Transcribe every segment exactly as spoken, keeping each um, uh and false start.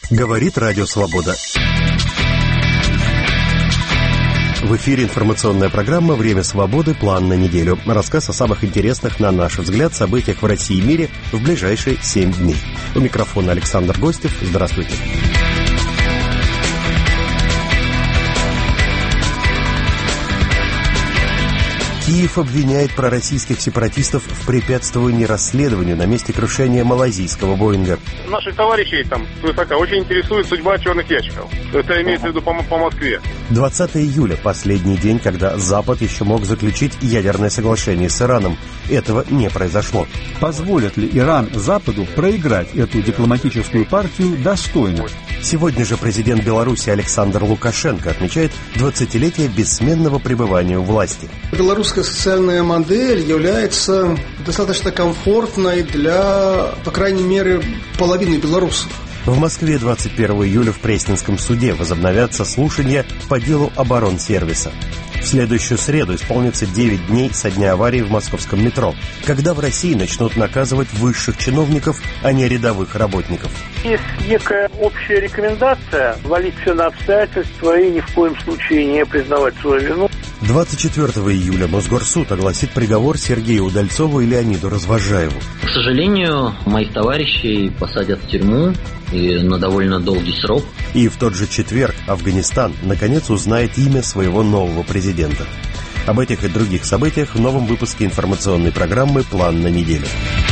Говорит Радио Свобода. В эфире информационная программа «Время свободы. План на неделю». Рассказ о самых интересных, на наш взгляд, событиях в России и мире в ближайшие семь дней. У микрофона Александр Гостев. Здравствуйте. Киев обвиняет пророссийских сепаратистов в препятствовании расследованию на месте крушения малайзийского Боинга. Наших товарищей там высоко очень интересует судьба черных ящиков. Это имеется в виду по, по Москве. двадцатого июля – последний день, когда Запад еще мог заключить ядерное соглашение с Ираном. Этого не произошло. Позволит ли Иран Западу проиграть эту дипломатическую партию достойно? Сегодня же президент Беларуси Александр Лукашенко отмечает двадцатилетие бессменного пребывания у власти. Белорусская социальная модель является достаточно комфортной для, по крайней мере, половины белорусов. В Москве двадцать первого июля в Пресненском суде возобновятся слушания по делу оборонсервиса. В следующую среду исполнится девять дней со дня аварии в московском метро, когда в России начнут наказывать высших чиновников, а не рядовых работников. Есть некая общая рекомендация валить все на обстоятельства и ни в коем случае не признавать свою вину. двадцать четвёртого июля Мосгорсуд огласит приговор Сергею Удальцову и Леониду Развозжаеву. К сожалению, моих товарищей посадят в тюрьму и на довольно долгий срок. И в тот же четверг Афганистан наконец узнает имя своего нового президента. Об этих и других событиях в новом выпуске информационной программы «План на неделю».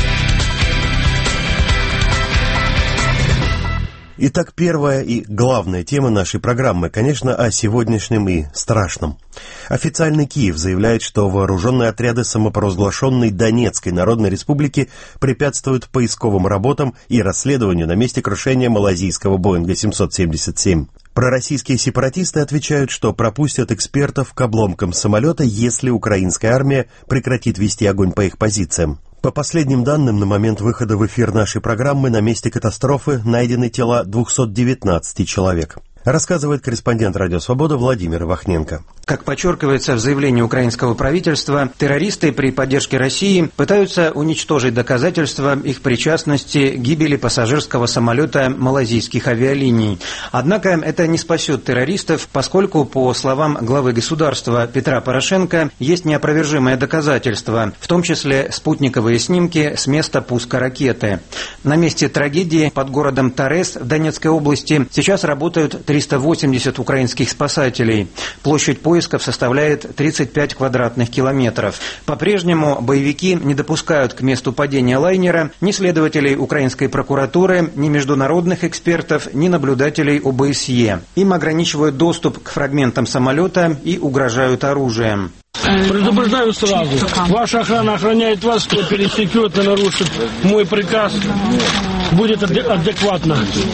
Итак, первая и главная тема нашей программы, конечно, о сегодняшнем и страшном. Официальный Киев заявляет, что вооруженные отряды самопровозглашенной Донецкой Народной Республики препятствуют поисковым работам и расследованию на месте крушения малайзийского Боинга семьсот семьдесят семь. Пророссийские сепаратисты отвечают, что пропустят экспертов к обломкам самолета, если украинская армия прекратит вести огонь по их позициям. По последним данным, на момент выхода в эфир нашей программы на месте катастрофы найдены тела двухсот девятнадцати человек. Рассказывает корреспондент «Радио Свобода» Владимир Вахненко. Как подчеркивается в заявлении украинского правительства, террористы при поддержке России пытаются уничтожить доказательства их причастности к гибели пассажирского самолета малайзийских авиалиний. Однако это не спасет террористов, поскольку, по словам главы государства Петра Порошенко, есть неопровержимые доказательства, в том числе спутниковые снимки с места пуска ракеты. На месте трагедии под городом Торез в Донецкой области сейчас работают триста восемьдесят украинских спасателей. Площадь поисков составляет тридцать пять квадратных километров. По-прежнему боевики не допускают к месту падения лайнера ни следователей украинской прокуратуры, ни международных экспертов, ни наблюдателей о бэ эс е. Им ограничивают доступ к фрагментам самолета и угрожают оружием. Предупреждаю сразу, ваша охрана охраняет вас, кто пересекет и нарушит мой приказ, будет адекватно.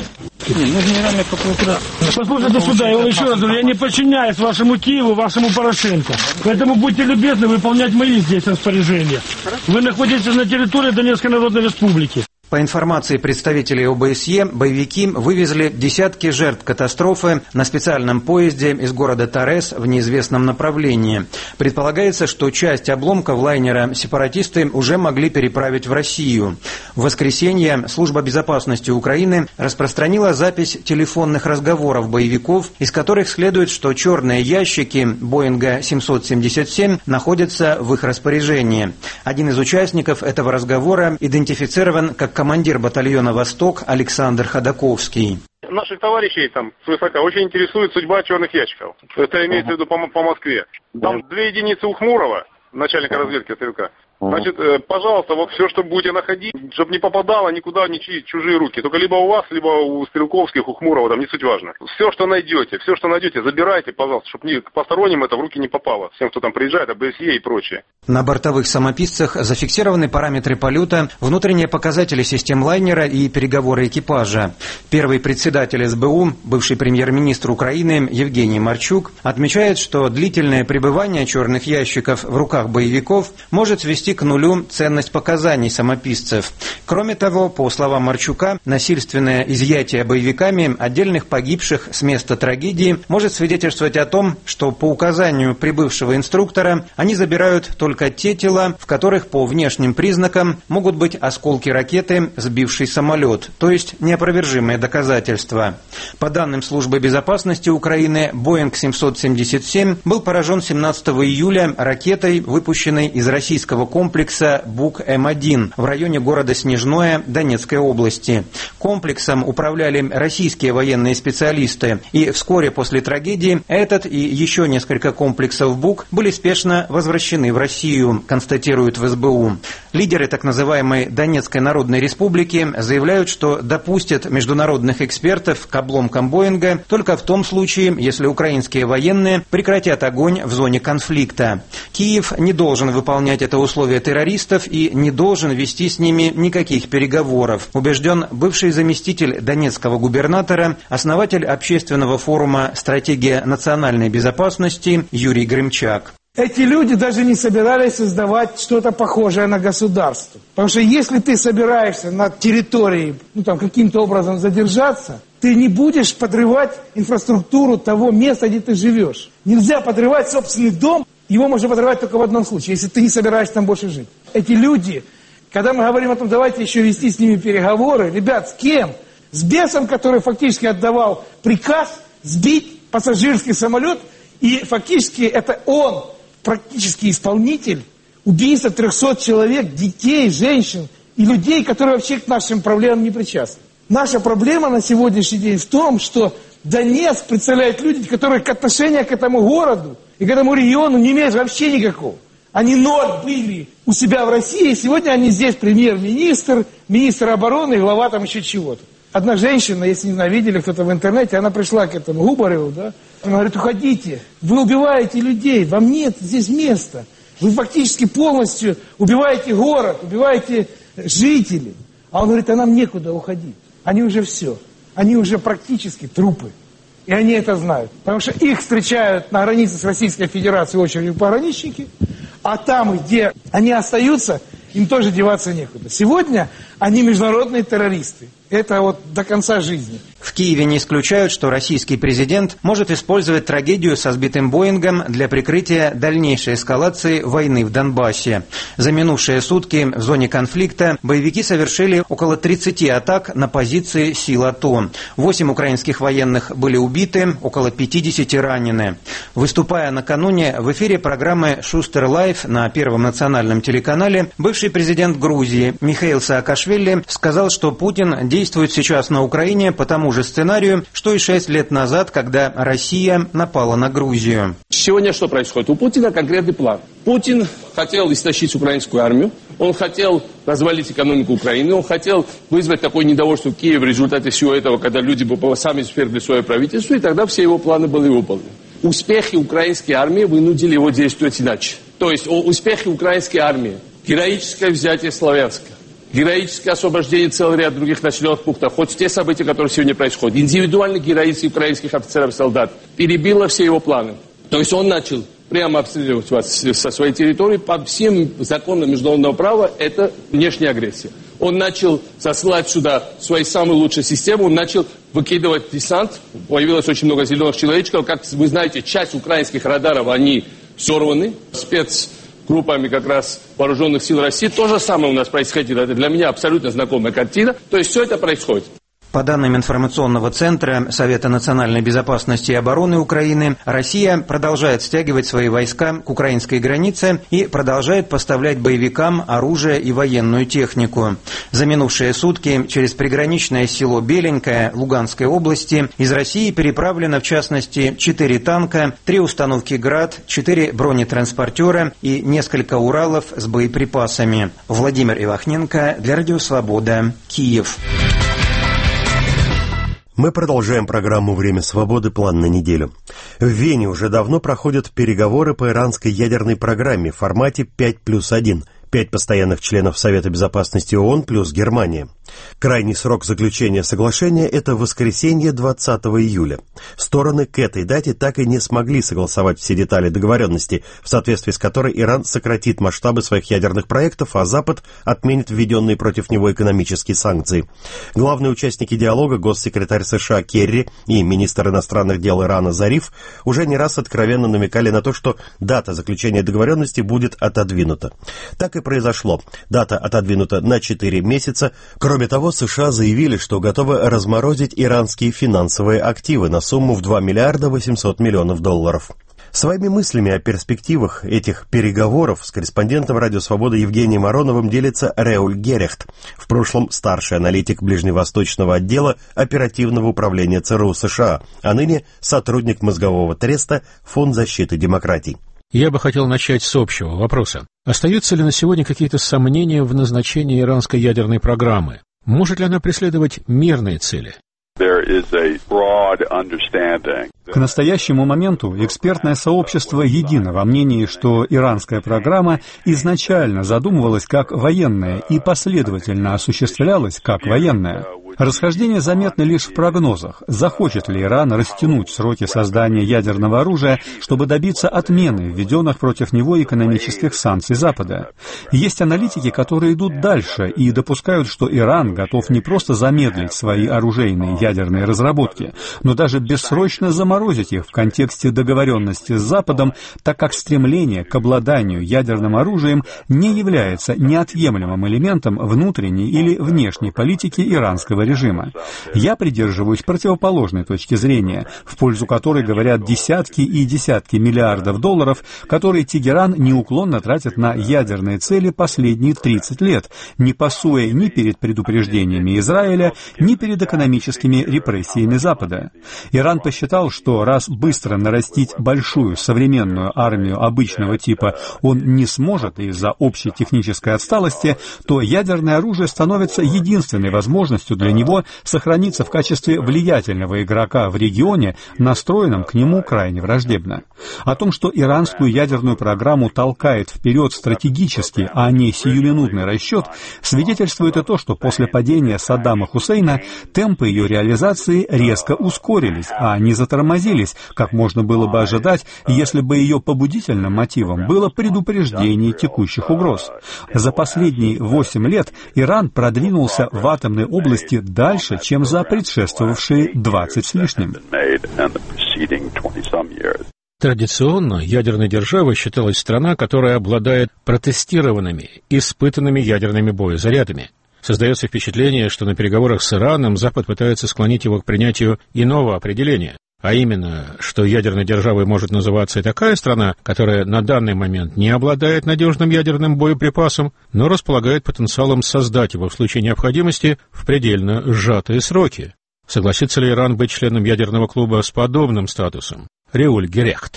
Послушайте сюда, я вам еще раз говорю, я не подчиняюсь вашему Киеву, вашему Порошенко. Поэтому будьте любезны выполнять мои здесь распоряжения. Вы находитесь на территории Донецкой Народной Республики. По информации представителей о бэ эс е, боевики вывезли десятки жертв катастрофы на специальном поезде из города Торез в неизвестном направлении. Предполагается, что часть обломков лайнера сепаратисты уже могли переправить в Россию. В воскресенье Служба безопасности Украины распространила запись телефонных разговоров боевиков, из которых следует, что черные ящики Боинга семьсот семьдесят семь находятся в их распоряжении. Один из участников этого разговора идентифицирован как командир батальона «Восток» Александр Ходаковский. Наших товарищей там высоко очень интересует судьба черных ящиков. Это имеется в виду по, по Москве. Там две единицы у Хмурова, начальника разведки СТВК. Значит, пожалуйста, вот все, что будете находить, чтобы не попадало никуда ни чужие руки. Только либо у вас, либо у Стрелковских, у Хмурова, там не суть важно. Все, что найдете, все, что найдете, забирайте, пожалуйста, чтобы ни к посторонним это в руки не попало. Всем, кто там приезжает, а бэ эс е и прочее. На бортовых самописцах зафиксированы параметры полета, внутренние показатели систем лайнера и переговоры экипажа. Первый председатель эс бэ у, бывший премьер-министр Украины Евгений Марчук, отмечает, что длительное пребывание черных ящиков в руках боевиков может свести свести к нулю ценность показаний самописцев. Кроме того, по словам Марчука, насильственное изъятие боевиками отдельных погибших с места трагедии может свидетельствовать о том, что по указанию прибывшего инструктора они забирают только те тела, в которых по внешним признакам могут быть осколки ракеты, сбившей самолет, то есть неопровержимые доказательства. По данным Службы безопасности Украины, Боинг семьсот семьдесят семь был поражен семнадцатого июля ракетой, выпущенной из российского комплекса Бук М один в районе города Снежное Донецкой области. Комплексом управляли российские военные специалисты, и вскоре после трагедии этот и еще несколько комплексов Бук были спешно возвращены в Россию, констатируют в эс бэ у. Лидеры так называемой Донецкой Народной Республики заявляют, что допустят международных экспертов к обломкам Боинга только в том случае, если украинские военные прекратят огонь в зоне конфликта. Киев не должен выполнять это условие террористов и не должен вести с ними никаких переговоров, убежден бывший заместитель донецкого губернатора, основатель общественного форума «Стратегия национальной безопасности» Юрий Грымчак. Эти люди даже не собирались создавать что-то похожее на государство. Потому что если ты собираешься на территории, ну там каким-то образом задержаться, ты не будешь подрывать инфраструктуру того места, где ты живешь. Нельзя подрывать собственный дом, его можно подрывать только в одном случае, если ты не собираешься там больше жить. Эти люди, когда мы говорим о том, давайте еще вести с ними переговоры, ребят, с кем? С бесом, который фактически отдавал приказ сбить пассажирский самолет, и фактически это он, практически исполнитель убийства трехсот человек, детей, женщин и людей, которые вообще к нашим проблемам не причастны. Наша проблема на сегодняшний день в том, что Донецк представляет люди, которые к отношению к этому городу и к этому региону не имеют вообще никакого. Они ноль были у себя в России, и сегодня они здесь премьер-министр, министр обороны, глава там еще чего-то. Одна женщина, если не знаю, видели кто-то в интернете, она пришла к этому Губареву, да, она говорит, уходите, вы убиваете людей, вам нет здесь места. Вы фактически полностью убиваете город, убиваете жителей. А он говорит, а нам некуда уходить. Они уже все, они уже практически трупы. И они это знают. Потому что их встречают на границе с Российской Федерацией очередью пограничники, а там, где они остаются, им тоже деваться некуда. Сегодня они международные террористы. Это вот до конца жизни. В Киеве не исключают, что российский президент может использовать трагедию со сбитым Боингом для прикрытия дальнейшей эскалации войны в Донбассе. За минувшие сутки в зоне конфликта боевики совершили около тридцати атак на позиции сил АТО. Восемь украинских военных были убиты, около пятидесяти ранены. Выступая накануне в эфире программы «Шустер Лайв» на Первом национальном телеканале, бывший президент Грузии Михаил Саакашвили сказал, что Путин действует сейчас на Украине по тому же сценарию, что и шесть лет назад, когда Россия напала на Грузию. Сегодня что происходит? У Путина конкретный план. Путин хотел истощить украинскую армию, он хотел развалить экономику Украины, он хотел вызвать такое недовольство в Киеве в результате всего этого, когда люди бы сами свергли свое правительство, и тогда все его планы были выполнены. Успехи украинской армии вынудили его действовать иначе. То есть успехи украинской армии, героическое взятие Славянска, героическое освобождение целого ряда других населенных пунктов, хоть те события, которые сегодня происходят, индивидуальный героизм украинских офицеров и солдат, перебило все его планы. То есть он начал прямо обстреливать вас со своей территории по всем законам международного права, это внешняя агрессия. Он начал засылать сюда свои самые лучшие системы, он начал выкидывать десант, появилось очень много зеленых человечков. Как вы знаете, часть украинских радаров, они сорваны, спец... группами как раз вооруженных сил России. То же самое у нас происходит. Это для меня абсолютно знакомая картина. То есть все это происходит. По данным информационного центра Совета национальной безопасности и обороны Украины, Россия продолжает стягивать свои войска к украинской границе и продолжает поставлять боевикам оружие и военную технику. За минувшие сутки через приграничное село Беленькое Луганской области из России переправлено, в частности, четыре танка, три установки «Град», четыре бронетранспортера и несколько «Уралов» с боеприпасами. Владимир Ивахненко для Радио Свобода, Киев. Мы продолжаем программу «Время свободы. План на неделю». В Вене уже давно проходят переговоры по иранской ядерной программе в формате пять плюс один. пять постоянных членов Совета Безопасности ООН плюс Германия. Крайний срок заключения соглашения – это воскресенье двадцатого июля. Стороны к этой дате так и не смогли согласовать все детали договоренности, в соответствии с которой Иран сократит масштабы своих ядерных проектов, а Запад отменит введенные против него экономические санкции. Главные участники диалога, госсекретарь США Керри и министр иностранных дел Ирана Зариф, уже не раз откровенно намекали на то, что дата заключения договоренности будет отодвинута. Так и произошло. Дата отодвинута на четыре месяца. Кроме того, США заявили, что готовы разморозить иранские финансовые активы на сумму в два миллиарда восемьсот миллионов долларов. Своими мыслями о перспективах этих переговоров с корреспондентом «Радио Свобода» Евгением Ароновым делится Реуль Герехт, в прошлом старший аналитик ближневосточного отдела оперативного управления ЦРУ США, а ныне сотрудник мозгового треста Фонд защиты демократий. Я бы хотел начать с общего вопроса. Остаются ли на сегодня какие-то сомнения в назначении иранской ядерной программы? Может ли она преследовать мирные цели? К настоящему моменту экспертное сообщество едино во мнении, что иранская программа изначально задумывалась как военная и последовательно осуществлялась как военная. Расхождения заметны лишь в прогнозах. Захочет ли Иран растянуть сроки создания ядерного оружия, чтобы добиться отмены введенных против него экономических санкций Запада? Есть аналитики, которые идут дальше и допускают, что Иран готов не просто замедлить свои оружейные ядерные разработки, но даже бессрочно заморозить их в контексте договоренности с Западом, так как стремление к обладанию ядерным оружием не является неотъемлемым элементом внутренней или внешней политики иранского режима. Я придерживаюсь противоположной точки зрения, в пользу которой говорят десятки и десятки миллиардов долларов, которые Тегеран неуклонно тратит на ядерные цели последние тридцать лет, не пасуя ни перед предупреждениями Израиля, ни перед экономическими репрессиями Запада. Иран посчитал, что раз быстро нарастить большую современную армию обычного типа он не сможет из-за общей технической отсталости, то ядерное оружие становится единственной возможностью для него сохраниться в качестве влиятельного игрока в регионе, настроенном к нему крайне враждебно. О том, что иранскую ядерную программу толкает вперед стратегический, а не сиюминутный расчет, свидетельствует и то, что после падения Саддама Хусейна темпы ее реализации резко ускорились, а не затормозились, как можно было бы ожидать, если бы ее побудительным мотивом было предупреждение текущих угроз. За последние восемь лет Иран продвинулся в атомной области дальше, чем за предшествовавшие двадцать с лишним. Традиционно ядерной державой считалась страна, которая обладает протестированными, испытанными ядерными боезарядами. Создается впечатление, что на переговорах с Ираном Запад пытается склонить его к принятию иного определения, а именно, что ядерной державой может называться и такая страна, которая на данный момент не обладает надежным ядерным боеприпасом, но располагает потенциалом создать его в случае необходимости в предельно сжатые сроки. Согласится ли Иран быть членом ядерного клуба с подобным статусом? Реуль Герехт.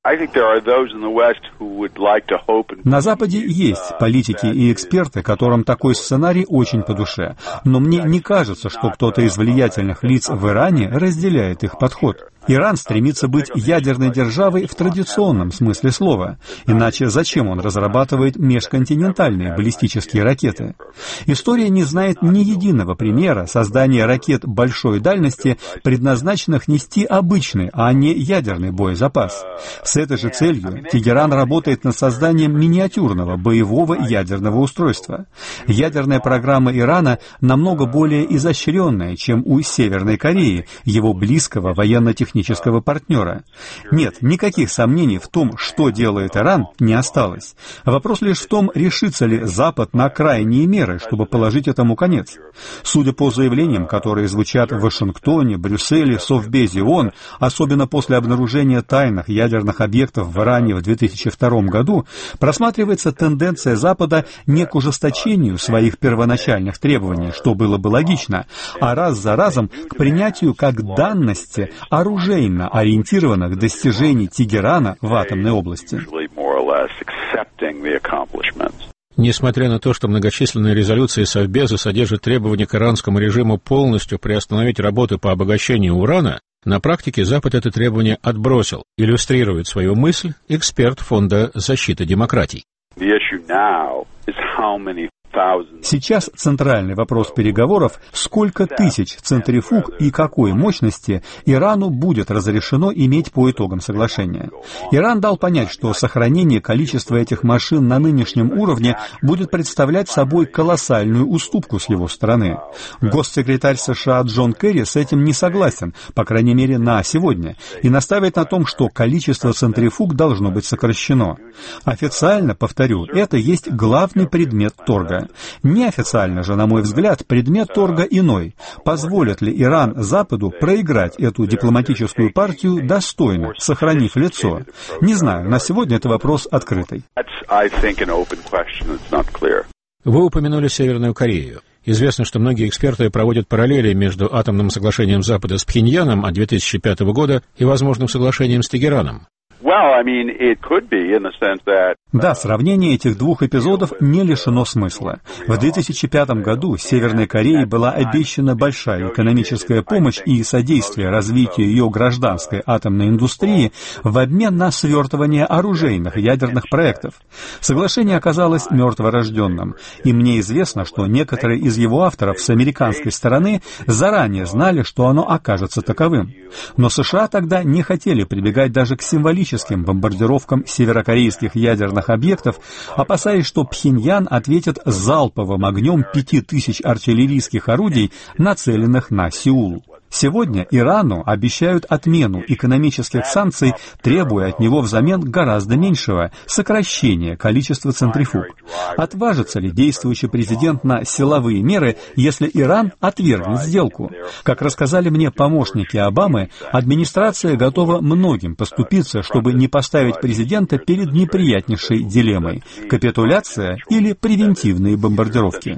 На Западе есть политики и эксперты, которым такой сценарий очень по душе, но мне не кажется, что кто-то из влиятельных лиц в Иране разделяет их подход. Иран стремится быть ядерной державой в традиционном смысле слова, иначе зачем он разрабатывает межконтинентальные баллистические ракеты? История не знает ни единого примера создания ракет большой дальности, предназначенных нести обычный, а не ядерный боезапас. С этой же целью Тегеран работает над созданием миниатюрного боевого ядерного устройства. Ядерная программа Ирана намного более изощренная, чем у Северной Кореи, его близкого военно-технического партнера. Нет, никаких сомнений в том, что делает Иран, не осталось. Вопрос лишь в том, решится ли Запад на крайние меры, чтобы положить этому конец. Судя по заявлениям, которые звучат в Вашингтоне, Брюсселе, Совбезе ООН, особенно после обнаружения тайных ядерных объектов в Иране в две тысячи втором году, просматривается тенденция Запада не к ужесточению своих первоначальных требований, что было бы логично, а раз за разом к принятию как данности оружейно ориентированных достижений Тегерана в атомной области. Несмотря на то, что многочисленные резолюции Совбеза содержат требования к иранскому режиму полностью приостановить работы по обогащению урана, на практике Запад это требование отбросил, иллюстрирует свою мысль эксперт Фонда защиты демократий. Сейчас центральный вопрос переговоров – сколько тысяч центрифуг и какой мощности Ирану будет разрешено иметь по итогам соглашения. Иран дал понять, что сохранение количества этих машин на нынешнем уровне будет представлять собой колоссальную уступку с его стороны. Госсекретарь США Джон Керри с этим не согласен, по крайней мере на сегодня, и настаивает на том, что количество центрифуг должно быть сокращено. Официально, повторю, это есть главный предмет торга. Неофициально же, на мой взгляд, предмет торга иной. Позволит ли Иран Западу проиграть эту дипломатическую партию достойно, сохранив лицо? Не знаю, на сегодня это вопрос открытый. Вы упомянули Северную Корею. Известно, что многие эксперты проводят параллели между атомным соглашением Запада с Пхеньяном от две тысячи пятого года и возможным соглашением с Тегераном. Да, сравнение этих двух эпизодов не лишено смысла. В две тысячи пятом году Северной Корее была обещана большая экономическая помощь и содействие развитию ее гражданской атомной индустрии в обмен на свертывание оружейных ядерных проектов. Соглашение оказалось мертворожденным, и мне известно, что некоторые из его авторов с американской стороны заранее знали, что оно окажется таковым. Но США тогда не хотели прибегать даже к символическим бомбардировкам северокорейских ядерных объектов, опасаясь, что Пхеньян ответит залповым огнем пяти тысяч артиллерийских орудий, нацеленных на Сеул. Сегодня Ирану обещают отмену экономических санкций, требуя от него взамен гораздо меньшего — сокращения количества центрифуг. Отважится ли действующий президент на силовые меры, если Иран отвергнет сделку? Как рассказали мне помощники Обамы, администрация готова многим поступиться, чтобы не поставить президента перед неприятнейшей дилеммой — капитуляция или превентивные бомбардировки.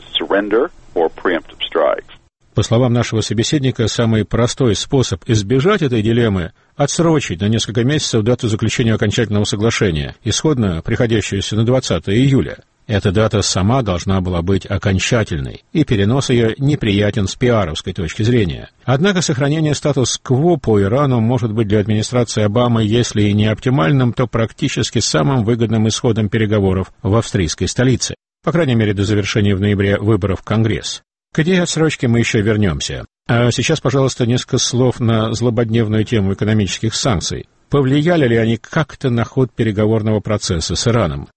По словам нашего собеседника, самый простой способ избежать этой дилеммы – отсрочить на несколько месяцев дату заключения окончательного соглашения, исходно приходящуюся на двадцатое июля. Эта дата сама должна была быть окончательной, и перенос ее неприятен с пиаровской точки зрения. Однако сохранение статус-кво по Ирану может быть для администрации Обамы, если и не оптимальным, то практически самым выгодным исходом переговоров в австрийской столице, по крайней мере до завершения в ноябре выборов в Конгресс. К идее отсрочки мы еще вернемся. А сейчас, пожалуйста, несколько слов на злободневную тему экономических санкций. Повлияли ли они как-то на ход переговорного процесса с Ираном?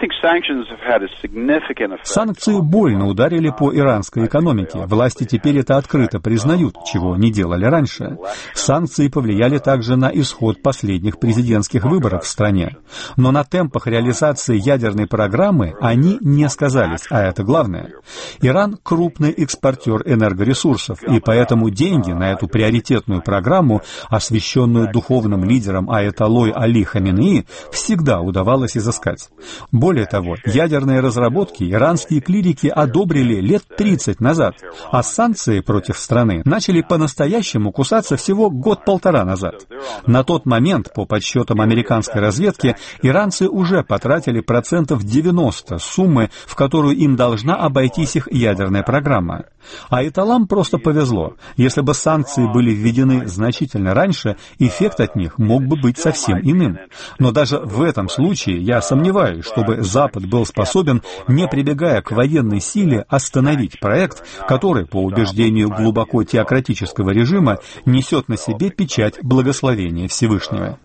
Санкции больно ударили по иранской экономике. Власти теперь это открыто признают, чего не делали раньше. Санкции повлияли также на исход последних президентских выборов в стране. Но на темпах реализации ядерной программы они не сказались, а это главное. Иран – крупный экспортер энергоресурсов, и поэтому деньги на эту приоритетную программу, освященную духовным лидером аятоллой Али Хаминеи, всегда удавалось изыскать. Более того, ядерные разработки иранские клирики одобрили лет тридцать назад, а санкции против страны начали по-настоящему кусаться всего год-полтора назад. На тот момент, по подсчетам американской разведки, иранцы уже потратили процентов девяносто суммы, в которую им должна обойтись их ядерная программа. Аятоллам просто повезло. Если бы санкции были введены значительно раньше, эффект от них мог бы быть совсем иным. Но даже в этом случае я сомневаюсь, чтобы Запад был способен, не прибегая к военной силе, остановить проект, который, по убеждению глубоко теократического режима, несет на себе печать благословения Всевышнего.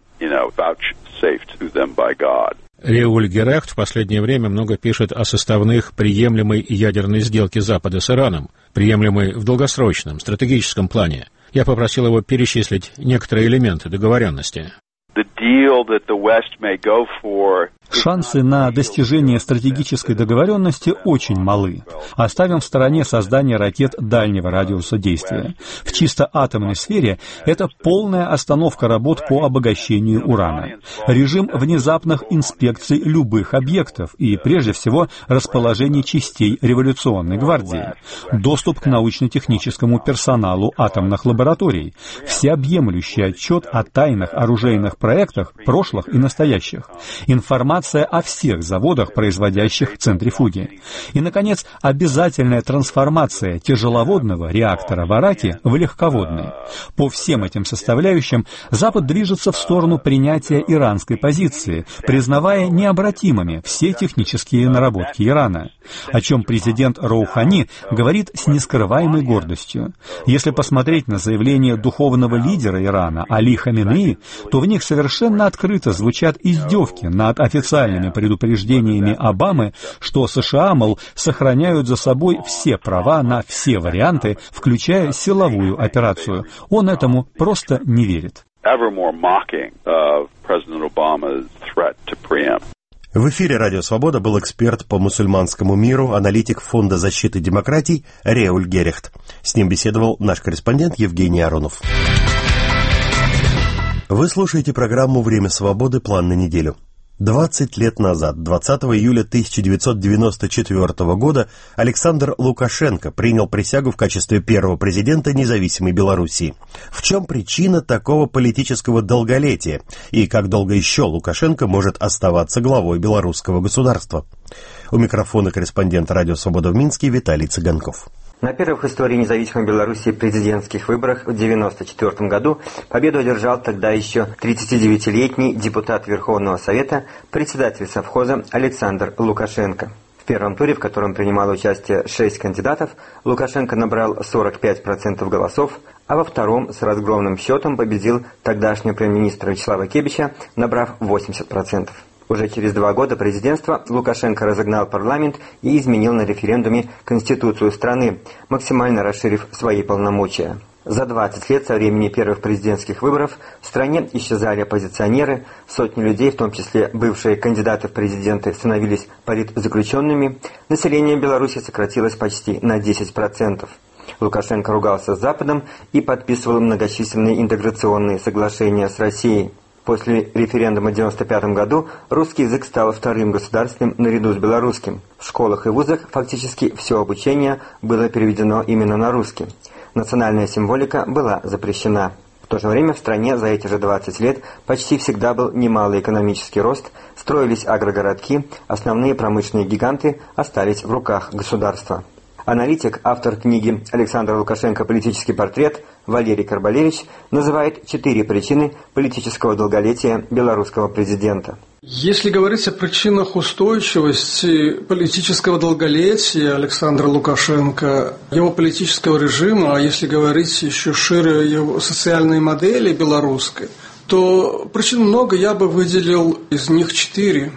Реуль Герехт в последнее время много пишет о составных приемлемой ядерной сделки Запада с Ираном, приемлемой в долгосрочном, стратегическом плане. Я попросил его перечислить некоторые элементы договоренности. Шансы на достижение стратегической договоренности очень малы. Оставим в стороне создание ракет дальнего радиуса действия. В чисто атомной сфере это полная остановка работ по обогащению урана. Режим внезапных инспекций любых объектов и, прежде всего, расположение частей революционной гвардии. Доступ к научно-техническому персоналу атомных лабораторий. Всеобъемлющий отчет о тайных оружейных проектах, прошлых и настоящих. Информация информация о всех заводах, производящих центрифуги. И, наконец, обязательная трансформация тяжеловодного реактора в Араке в легководный. По всем этим составляющим Запад движется в сторону принятия иранской позиции, признавая необратимыми все технические наработки Ирана, о чем президент Роухани говорит с нескрываемой гордостью. Если посмотреть на заявление духовного лидера Ирана Али Хаминеи, то в них совершенно открыто звучат издевки над официальными предупреждениями Обамы, что США, мол, сохраняют за собой все права на все варианты, включая силовую операцию. Он этому просто не верит. В эфире «Радио Свобода» был эксперт по мусульманскому миру, аналитик Фонда защиты демократий Реуль Герихт. С ним беседовал наш корреспондент Евгений Аронов. Вы слушаете программу «Время свободы. План на неделю». двадцать лет назад, двадцатого июля тысяча девятьсот девяносто четвёртого года, Александр Лукашенко принял присягу в качестве первого президента независимой Белоруссии. В чем причина такого политического долголетия? И как долго еще Лукашенко может оставаться главой белорусского государства? У микрофона корреспондент «Радио Свобода» в Минске Виталий Цыганков. На первых в истории независимой Белоруссии президентских выборах в девяносто четвёртом году победу одержал тогда еще тридцатидевятилетний депутат Верховного Совета, председатель совхоза Александр Лукашенко. В первом туре, в котором принимало участие шесть кандидатов, Лукашенко набрал сорок пять процентов голосов, а во втором с разгромным счетом победил тогдашнего премьер-министра Вячеслава Кебича, набрав восемьдесят процентов. Уже через два года президентства Лукашенко разогнал парламент и изменил на референдуме Конституцию страны, максимально расширив свои полномочия. За двадцать лет со времени первых президентских выборов в стране исчезали оппозиционеры, сотни людей, в том числе бывшие кандидаты в президенты, становились политзаключенными, население Беларуси сократилось почти на десять процентов. Лукашенко ругался с Западом и подписывал многочисленные интеграционные соглашения с Россией. После референдума в девяносто пятом году русский язык стал вторым государственным наряду с белорусским. В школах и вузах фактически все обучение было переведено именно на русский. Национальная символика была запрещена. В то же время в стране за эти же двадцать лет почти всегда был немалый экономический рост, строились агрогородки, основные промышленные гиганты остались в руках государства. Аналитик, автор книги «Александр Лукашенко. Политический портрет» Валерий Карбалевич называет четыре причины политического долголетия белорусского президента. Если говорить о причинах устойчивости политического долголетия Александра Лукашенко, его политического режима, а если говорить еще шире его социальной модели белорусской, то причин много, я бы выделил из них четыре.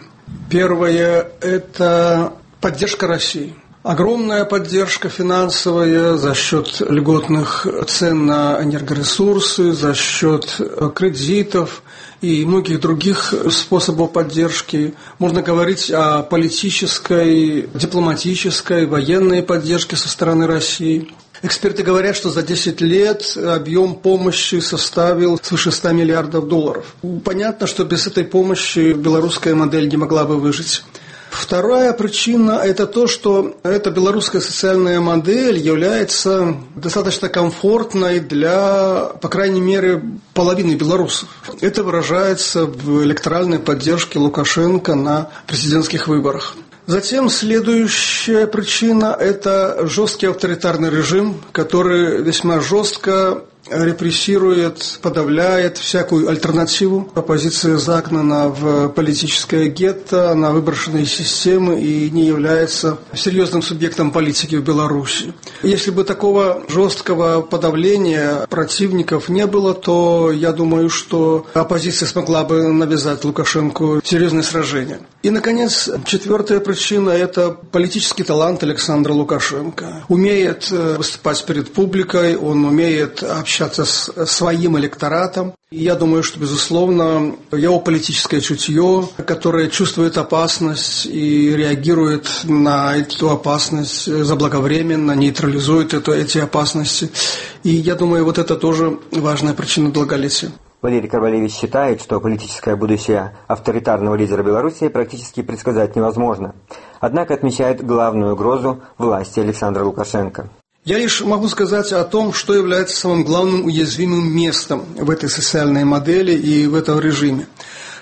Первое – это поддержка России. Огромная поддержка финансовая за счет льготных цен на энергоресурсы, за счет кредитов и многих других способов поддержки. Можно говорить о политической, дипломатической, военной поддержке со стороны России. Эксперты говорят, что за десять лет объем помощи составил свыше ста миллиардов долларов. Понятно, что без этой помощи белорусская модель не могла бы выжить. Вторая причина – это то, что эта белорусская социальная модель является достаточно комфортной для, по крайней мере, половины белорусов. Это выражается в электоральной поддержке Лукашенко на президентских выборах. Затем следующая причина – это жесткий авторитарный режим, который весьма жестко репрессирует, подавляет всякую альтернативу. Оппозиция загнана в политическое гетто, на выброшенные системы и не является серьезным субъектом политики в Беларуси. Если бы такого жесткого подавления противников не было, то я думаю, что оппозиция смогла бы навязать Лукашенко серьезные сражения. И, наконец, четвертая причина – это политический талант Александра Лукашенко. Умеет выступать перед публикой, он умеет общаться общаться с своим электоратом. И я думаю, что, безусловно, его политическое чутье, которое чувствует опасность и реагирует на эту опасность заблаговременно, нейтрализует эту, эти опасности. И я думаю, вот это тоже важная причина долголетия. Валерий Карбалевич считает, что политическое будущее авторитарного лидера Беларуси практически предсказать невозможно. Однако отмечает главную угрозу власти Александра Лукашенко. Я лишь могу сказать о том, что является самым главным уязвимым местом в этой социальной модели и в этом режиме.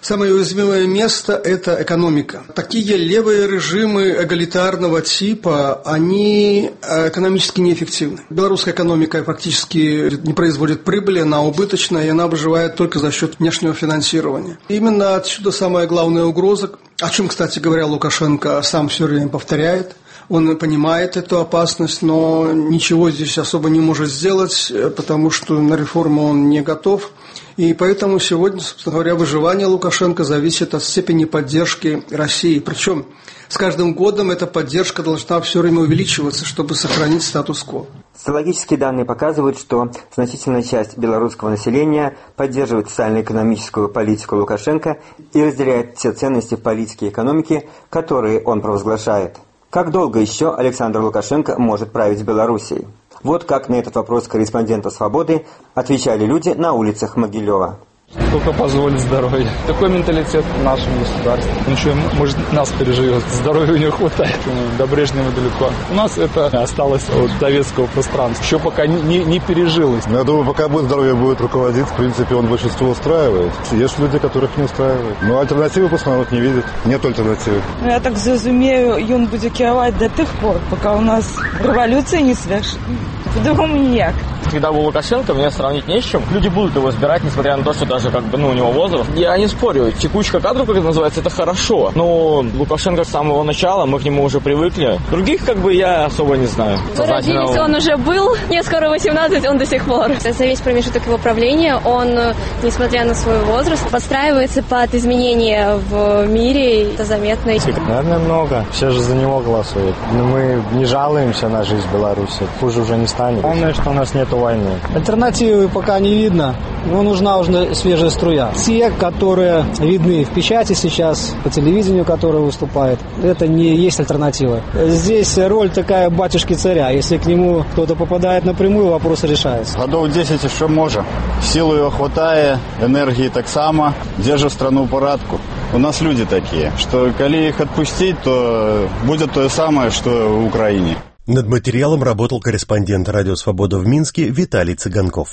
Самое уязвимое место – это экономика. Такие левые режимы эгалитарного типа, они экономически неэффективны. Белорусская экономика практически не производит прибыли, она убыточная, и она выживает только за счет внешнего финансирования. Именно отсюда самая главная угроза, о чем, кстати говоря, Лукашенко сам все время повторяет. Он понимает эту опасность, но ничего здесь особо не может сделать, потому что на реформу он не готов. И поэтому сегодня, собственно говоря, выживание Лукашенко зависит от степени поддержки России. Причем с каждым годом эта поддержка должна все время увеличиваться, чтобы сохранить статус-кво. Социологические данные показывают, что значительная часть белорусского населения поддерживает социально-экономическую политику Лукашенко и разделяет все ценности в политике и экономике, которые он провозглашает. Как долго еще Александр Лукашенко может править Белоруссией? Вот как на этот вопрос корреспондента «Свободы» отвечали люди на улицах Могилева. Сколько позволит здоровье. Такой менталитет в нашем государстве. Ничего, может, нас переживет. Здоровья у него хватает. До Брежнева далеко. У нас это осталось от советского пространства. Еще пока не, не, не пережилось. Я думаю, пока будет здоровье будет руководить, в принципе, он большинство устраивает. Есть люди, которых не устраивает. Но альтернативы просто народ не видит. Нет альтернативы. Ну, я так зразумею, он будет кировать до тех пор, пока у нас революция не свершится. По-другому ніяк. Когда был Лукашенко, мне сравнить не с чем. Люди будут его избирать, несмотря на то, что даже как бы, ну, у него возраст. Я не спорю, текучка кадров, как это называется, это хорошо. Но Лукашенко с самого начала, мы к нему уже привыкли. Других, как бы, я особо не знаю. Вы родились, он уже был, мне скоро восемнадцать, он до сих пор. За весь промежуток его правления он, несмотря на свой возраст, подстраивается под изменения в мире. Это заметно. Наверное, много. Все же за него голосуют. Но мы не жалуемся на жизнь в Беларуси. Хуже уже не станет. Главное, что у нас нет войны. Альтернативы пока не видно, но нужна уже свежая струя. Те, которые видны в печати сейчас, по телевидению, которое выступает, это не есть альтернатива. Здесь роль такая батюшки-царя. Если к нему кто-то попадает напрямую, вопрос решается. Годов десять еще можно. Силы его хватает, энергии так само. Держит страну в порядку. У нас люди такие, что коли их отпустить, то будет то же самое, что в Украине. Над материалом работал корреспондент «Радио Свобода» в Минске Виталий Цыганков.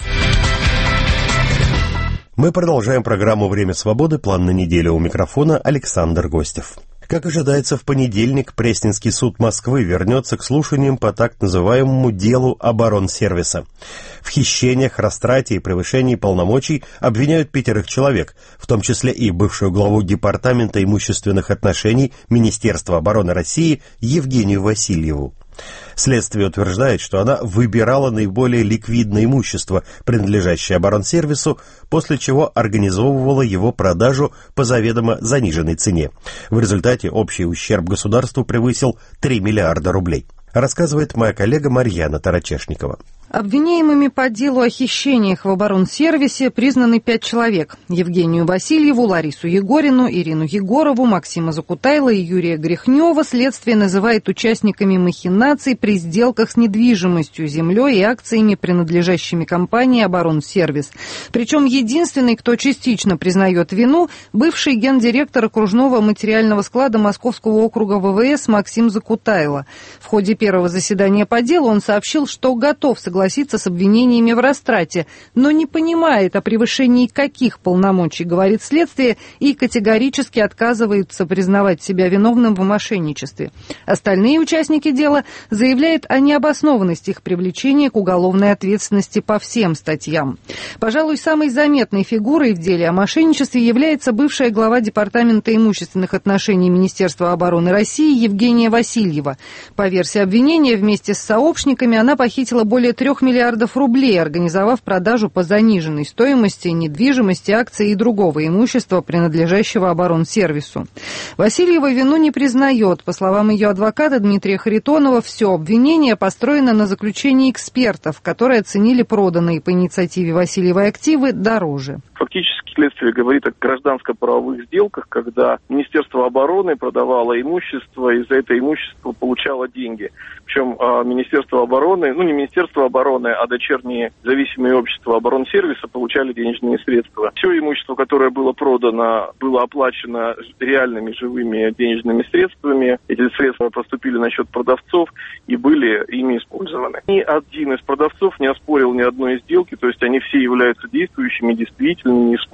Мы продолжаем программу «Время свободы». План на неделю. У микрофона Александр Гостев. Как ожидается, в понедельник Пресненский суд Москвы вернется к слушаниям по так называемому делу оборонсервиса. В хищениях, растрате и превышении полномочий обвиняют пятерых человек, в том числе и бывшую главу Департамента имущественных отношений Министерства обороны России Евгению Васильеву. Следствие утверждает, что она выбирала наиболее ликвидное имущество, принадлежащее оборонсервису, после чего организовывала его продажу по заведомо заниженной цене. В результате общий ущерб государству превысил три миллиарда рублей. Рассказывает моя коллега Марьяна Тарачешникова. Обвиняемыми по делу о хищениях в оборонсервисе признаны пять человек. Евгению Васильеву, Ларису Егорину, Ирину Егорову, Максима Закутайла и Юрия Грехнева следствие называет участниками махинаций при сделках с недвижимостью, землей и акциями, принадлежащими компании «Оборонсервис». Причем единственный, кто частично признает вину, бывший гендиректор окружного материального склада Московского округа ВВС Максим Закутайло. В ходе первого заседания по делу он сообщил, что готов согласиться согласиться с обвинениями в растрате, но не понимает, о превышении каких полномочий говорит следствие, и категорически отказывается признавать себя виновным в мошенничестве. Остальные участники дела заявляют о необоснованности их привлечения к уголовной ответственности по всем статьям. Пожалуй, самой заметной фигурой в деле о мошенничестве является бывшая глава Департамента имущественных отношений Министерства обороны России Евгения Васильева. По версии обвинения, вместе с сообщниками она похитила более трех миллиардов рублей, организовав продажу по заниженной стоимости недвижимости, акций и другого имущества, принадлежащего оборонсервису. Васильева вину не признает. По словам ее адвоката Дмитрия Харитонова, все обвинение построено на заключении экспертов, которые оценили проданные по инициативе Васильевой активы дороже. Фактически следствие говорит о гражданско-правовых сделках, когда Министерство обороны продавало имущество и за это имущество получало деньги. Причем а, Министерство обороны, ну не Министерство обороны, а дочерние зависимые общества оборонсервиса получали денежные средства. Все имущество, которое было продано, было оплачено реальными живыми денежными средствами. Эти средства поступили на счет продавцов и были ими использованы. Ни один из продавцов не оспорил ни одной сделки, то есть они все являются действующими, действительными, неспорными.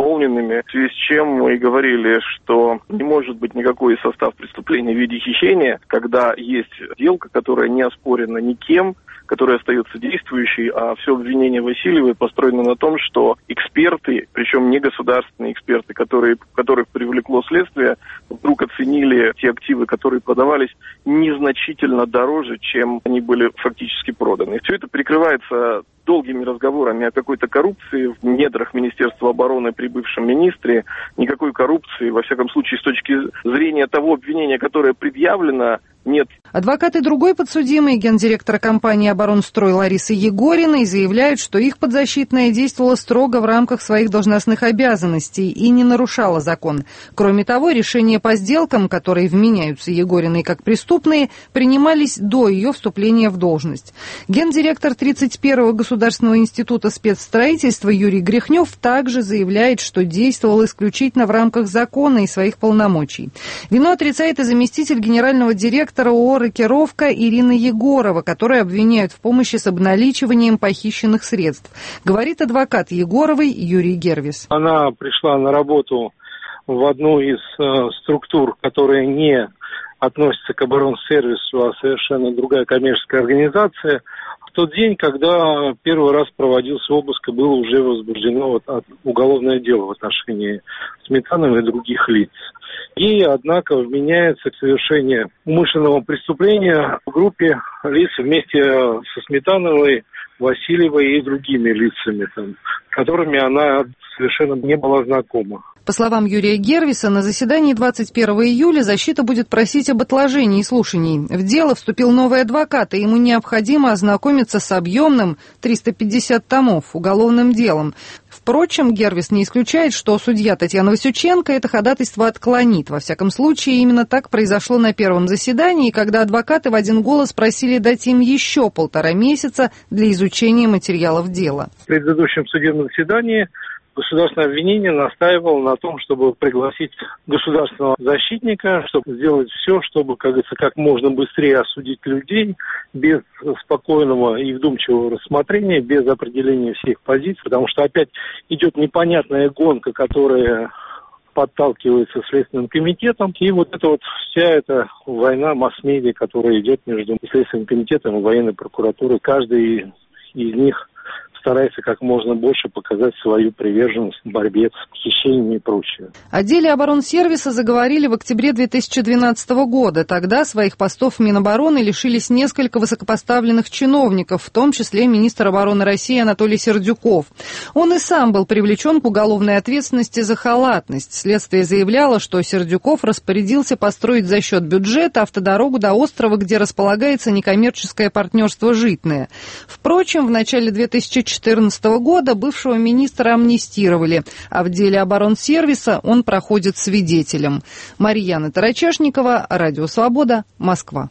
исполненными, в связи с чем мы и говорили, что не может быть никакой состав преступления в виде хищения, когда есть сделка, которая не оспорена никем, которая остается действующей, а все обвинение Васильевой построено на том, что эксперты, причем не государственные эксперты, которые, которых привлекло следствие, вдруг оценили те активы, которые продавались, незначительно дороже, чем они были фактически проданы. Все это прикрывается долгими разговорами о какой-то коррупции в недрах Министерства обороны при бывшем министре. Никакой коррупции, во всяком случае, с точки зрения того обвинения, которое предъявлено, нет. Адвокат и другой подсудимый, гендиректор компании «Оборонстрой» Лариса Егориной, заявляют, что их подзащитная действовала строго в рамках своих должностных обязанностей и не нарушала закон. Кроме того, решения по сделкам, которые вменяются Егориной как преступные, принимались до ее вступления в должность. Гендиректор тридцать первого Государственного института спецстроительства Юрий Грехнев также заявляет, что действовал исключительно в рамках закона и своих полномочий. Вину отрицает и заместитель генерального директора ООО «Рокировка» Ирина Егорова, которую обвиняют в помощи с обналичиванием похищенных средств. Говорит адвокат Егоровой Юрий Гервис. Она пришла на работу в одну из э, структур, которые не относятся к оборонсервису, а совершенно другая коммерческая организация. В тот день, когда первый раз проводился обыск, было уже возбуждено уголовное дело в отношении Сметановой и других лиц. Ей, однако, вменяется совершение умышленного преступления в группе лиц вместе со Сметановой, Васильевой и другими лицами, там, с которыми она совершенно не была знакома. По словам Юрия Гервиса, на заседании двадцать первого июля защита будет просить об отложении слушаний. В дело вступил новый адвокат, и ему необходимо ознакомиться с объемным триста пятьдесят томов уголовным делом. Впрочем, Гервис не исключает, что судья Татьяна Васюченко это ходатайство отклонит. Во всяком случае, именно так произошло на первом заседании, когда адвокаты в один голос просили дать им еще полтора месяца для изучения материалов дела. В предыдущем судебном заседании государственное обвинение настаивало на том, чтобы пригласить государственного защитника, чтобы сделать все, чтобы, как говорится, как можно быстрее осудить людей без спокойного и вдумчивого рассмотрения, без определения всех позиций, потому что опять идет непонятная гонка, которая подталкивается Следственным комитетом, и вот это вот вся эта война масс-медиа, которая идет между Следственным комитетом и военной прокуратурой, каждый из них старается как можно больше показать свою приверженность в борьбе с хищениями и прочее. О деле оборонсервиса заговорили в октябре две тысячи двенадцатого года. Тогда своих постов в Минобороны лишились несколько высокопоставленных чиновников, в том числе министр обороны России Анатолий Сердюков. Он и сам был привлечен к уголовной ответственности за халатность. Следствие заявляло, что Сердюков распорядился построить за счет бюджета автодорогу до острова, где располагается некоммерческое партнерство «Житное». Впрочем, в начале две тысячи четырнадцатого года бывшего министра амнистировали, а в деле оборонсервиса он проходит свидетелем. Марьяна Тарачешникова, Радио Свобода, Москва.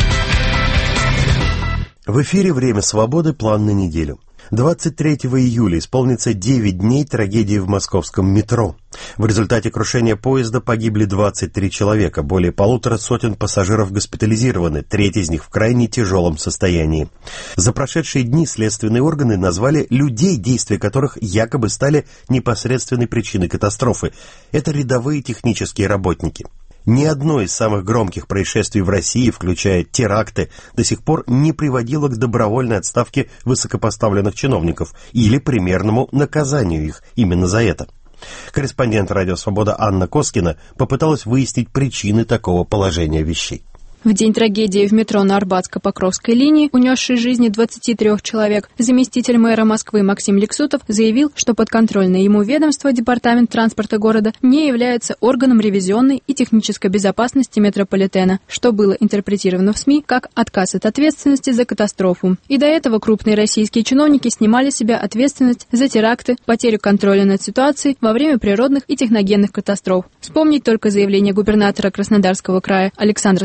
В эфире «Время свободы. План на неделю». двадцать третьего июля исполнится девять дней трагедии в московском метро. В результате крушения поезда погибли двадцать три человека, более полутора сотен пассажиров госпитализированы, треть из них в крайне тяжелом состоянии. За прошедшие дни следственные органы назвали людей, действия которых якобы стали непосредственной причиной катастрофы. Это рядовые технические работники. Ни одно из самых громких происшествий в России, включая теракты, до сих пор не приводило к добровольной отставке высокопоставленных чиновников или примерному наказанию их именно за это. Корреспондент «Радио Свобода» Анна Коскина попыталась выяснить причины такого положения вещей. В день трагедии в метро на Арбатско-Покровской линии, унесшей жизни двадцати трёх человек, заместитель мэра Москвы Максим Лексутов заявил, что подконтрольное ему ведомство Департамент транспорта города не является органом ревизионной и технической безопасности метрополитена, что было интерпретировано в СМИ как отказ от ответственности за катастрофу. И до этого крупные российские чиновники снимали с себя ответственность за теракты, потерю контроля над ситуацией во время природных и техногенных катастроф. Вспомнить только заявление губернатора Краснодарского края Александра Ткачева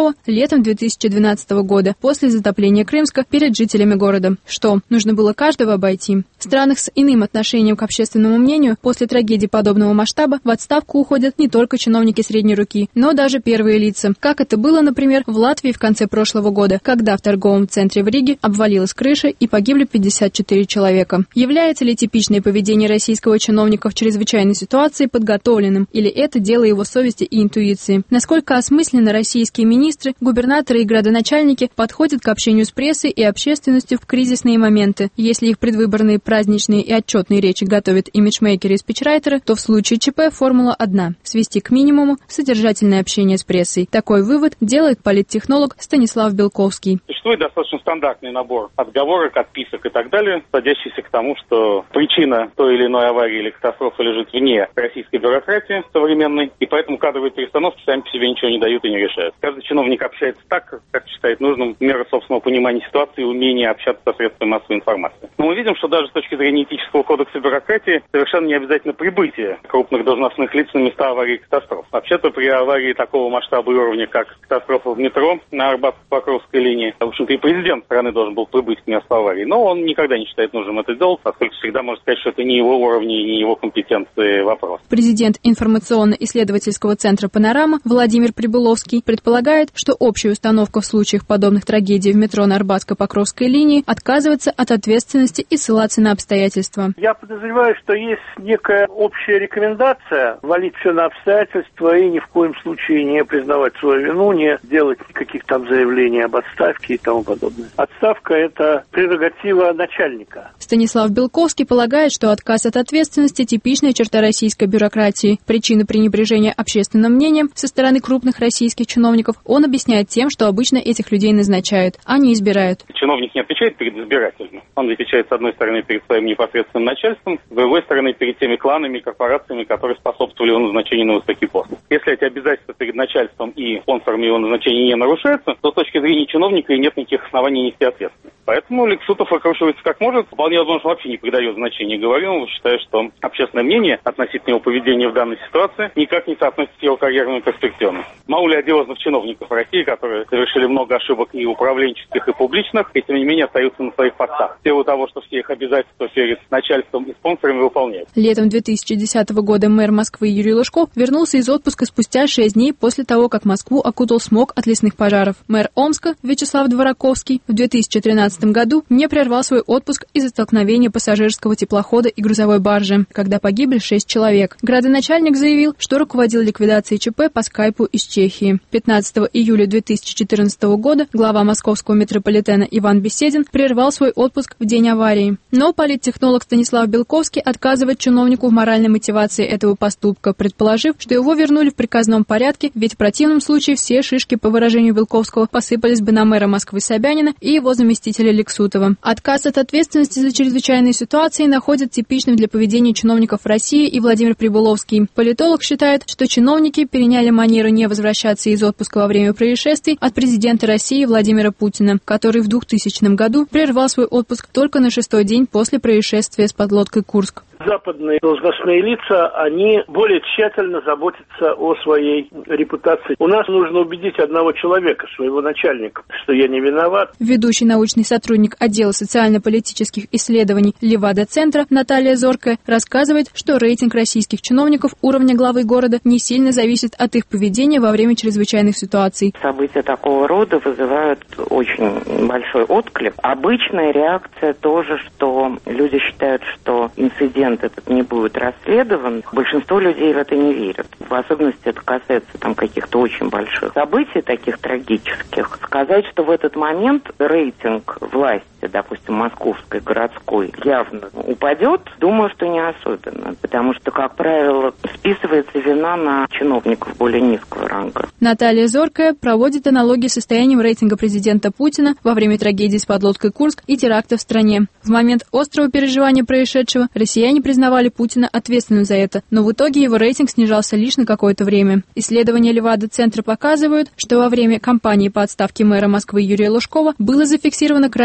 Лужкова летом две тысячи двенадцатого года, после затопления Крымска, перед жителями города. Что, нужно было каждого обойти? В странах с иным отношением к общественному мнению после трагедии подобного масштаба в отставку уходят не только чиновники средней руки, но даже первые лица. Как это было, например, в Латвии в конце прошлого года, когда в торговом центре в Риге обвалилась крыша и погибли пятьдесят четыре человека. Является ли типичное поведение российского чиновника в чрезвычайной ситуации подготовленным, или это дело его совести и интуиции? Насколько осмысленно российские министры, губернаторы и градоначальники подходят к общению с прессой и общественностью в кризисные моменты? Если их предвыборные праздничные и отчетные речи готовят имиджмейкеры и спичрайтеры, то в случае ЧП формула одна – свести к минимуму содержательное общение с прессой. Такой вывод делает политтехнолог Станислав Белковский. Существует достаточно стандартный набор отговорок, отписок и так далее, содящийся к тому, что причина той или иной аварии или катастрофы лежит вне российской бюрократии современной, и поэтому кадровые перестановки сами по себе ничего не дают и не решают. Каждый чиновник общается так, как считает нужным, в меру собственного понимания ситуации и умения общаться со средствами массовой информации. Но мы видим, что даже с точки зрения этического кодекса бюрократии совершенно не обязательно прибытие крупных должностных лиц на места аварий и катастроф. Вообще-то при аварии такого масштаба и уровня, как катастрофа в метро на Арбатско-Покровской линии, в общем-то и президент страны должен был прибыть к месту аварии, но он никогда не считает нужным это делать, поскольку всегда может сказать, что это не его уровень и не его компетенции вопрос. Президент информационно-исследовательского центра «Панорама» Владимир Прибыловский предполагает, что общая установка в случаях подобных трагедий в метро на Арбатско-Покровской линии отказываться от ответственности и ссылаться на обстоятельства. Я подозреваю, что есть некая общая рекомендация валить все на обстоятельства и ни в коем случае не признавать свою вину, не делать никаких там заявлений об отставке и тому подобное. Отставка – это прерогатива начальника. Станислав Белковский полагает, что отказ от ответственности – типичная черта российской бюрократии. Причины пренебрежения общественным мнением со стороны крупных российских чиновников он объясняет тем, что обычно этих людей назначают, а не избирают. Чиновник не отвечает перед избирателями. Он отвечает, с одной стороны, перед своим непосредственным начальством, с другой стороны, перед теми кланами и корпорациями, которые способствовали его назначению на высокий пост. Если эти обязательства перед начальством и спонсорами его назначения не нарушаются, то с точки зрения чиновника и нет никаких оснований нести ответственность. Поэтому Лексутов выкручивается как может. Вполне возможно, что вообще не придает значения. Говорю, считаю, что общественное мнение относительно его поведения в данной ситуации никак не соотносится с его карьерными перспективами. Мало ли одиозных чиновников России, которые совершили много ошибок и управленческих, и публичных, и тем не менее остаются на своих постах. В силу того, что все их обязательства перед начальством и спонсорами выполняют. Летом две тысячи десятого года мэр Москвы Юрий Лужков вернулся из отпуска спустя шесть дней после того, как Москву окутал смог от лесных пожаров. Мэр Омска Вячеслав Двораковский в две тысячи тринадцатом году не прервал свой отпуск из-за столкновения пассажирского теплохода и грузовой баржи, когда погибли шесть человек. Градоначальник заявил, что руководил ликвидацией ЧП по скайпу из Чехии. пятнадцатого июля две тысячи четырнадцатого года глава московского метрополитена Иван Беседин прервал свой отпуск в день аварии. Но политтехнолог Станислав Белковский отказывает чиновнику в моральной мотивации этого поступка, предположив, что его вернули в приказном порядке, ведь в противном случае все шишки, по выражению Белковского, посыпались бы на мэра Москвы Собянина и его заместителя Лексутова. Отказ от ответственности за чрезвычайные ситуации находят типичным для поведения чиновников в России и Владимир Прибыловский. Политолог считает, что чиновники переняли манеру не возвращаться из отпуска во время происшествий от президента России Владимира Путина, который в двухтысячном году прервал свой отпуск только на шестой день после происшествия с подлодкой «Курск». Западные должностные лица, они более тщательно заботятся о своей репутации. У нас нужно убедить одного человека, своего начальника, что я не виноват. Ведущий научный сотрудник отдела социально-политических исследований Левада-центра Наталья Зоркая рассказывает, что рейтинг российских чиновников уровня главы города не сильно зависит от их поведения во время чрезвычайных ситуаций. События такого рода вызывают очень большой отклик. Обычная реакция тоже, что люди считают, что инцидент этот не будет расследован. Большинство людей в это не верят. В особенности это касается там каких-то очень больших событий, таких трагических. Сказать, что в этот момент рейтинг власти, допустим, московской, городской, явно упадет, думаю, что не особенно. Потому что, как правило, списывается вина на чиновников более низкого ранга. Наталья Зоркая проводит аналогии с состоянием рейтинга президента Путина во время трагедии с подлодкой «Курск» и теракта в стране. В момент острого переживания происшедшего россияне признавали Путина ответственным за это, но в итоге его рейтинг снижался лишь на какое-то время. Исследования Левада-центра показывают, что во время кампании по отставке мэра Москвы Юрия Лужкова было зафиксировано крайне критическое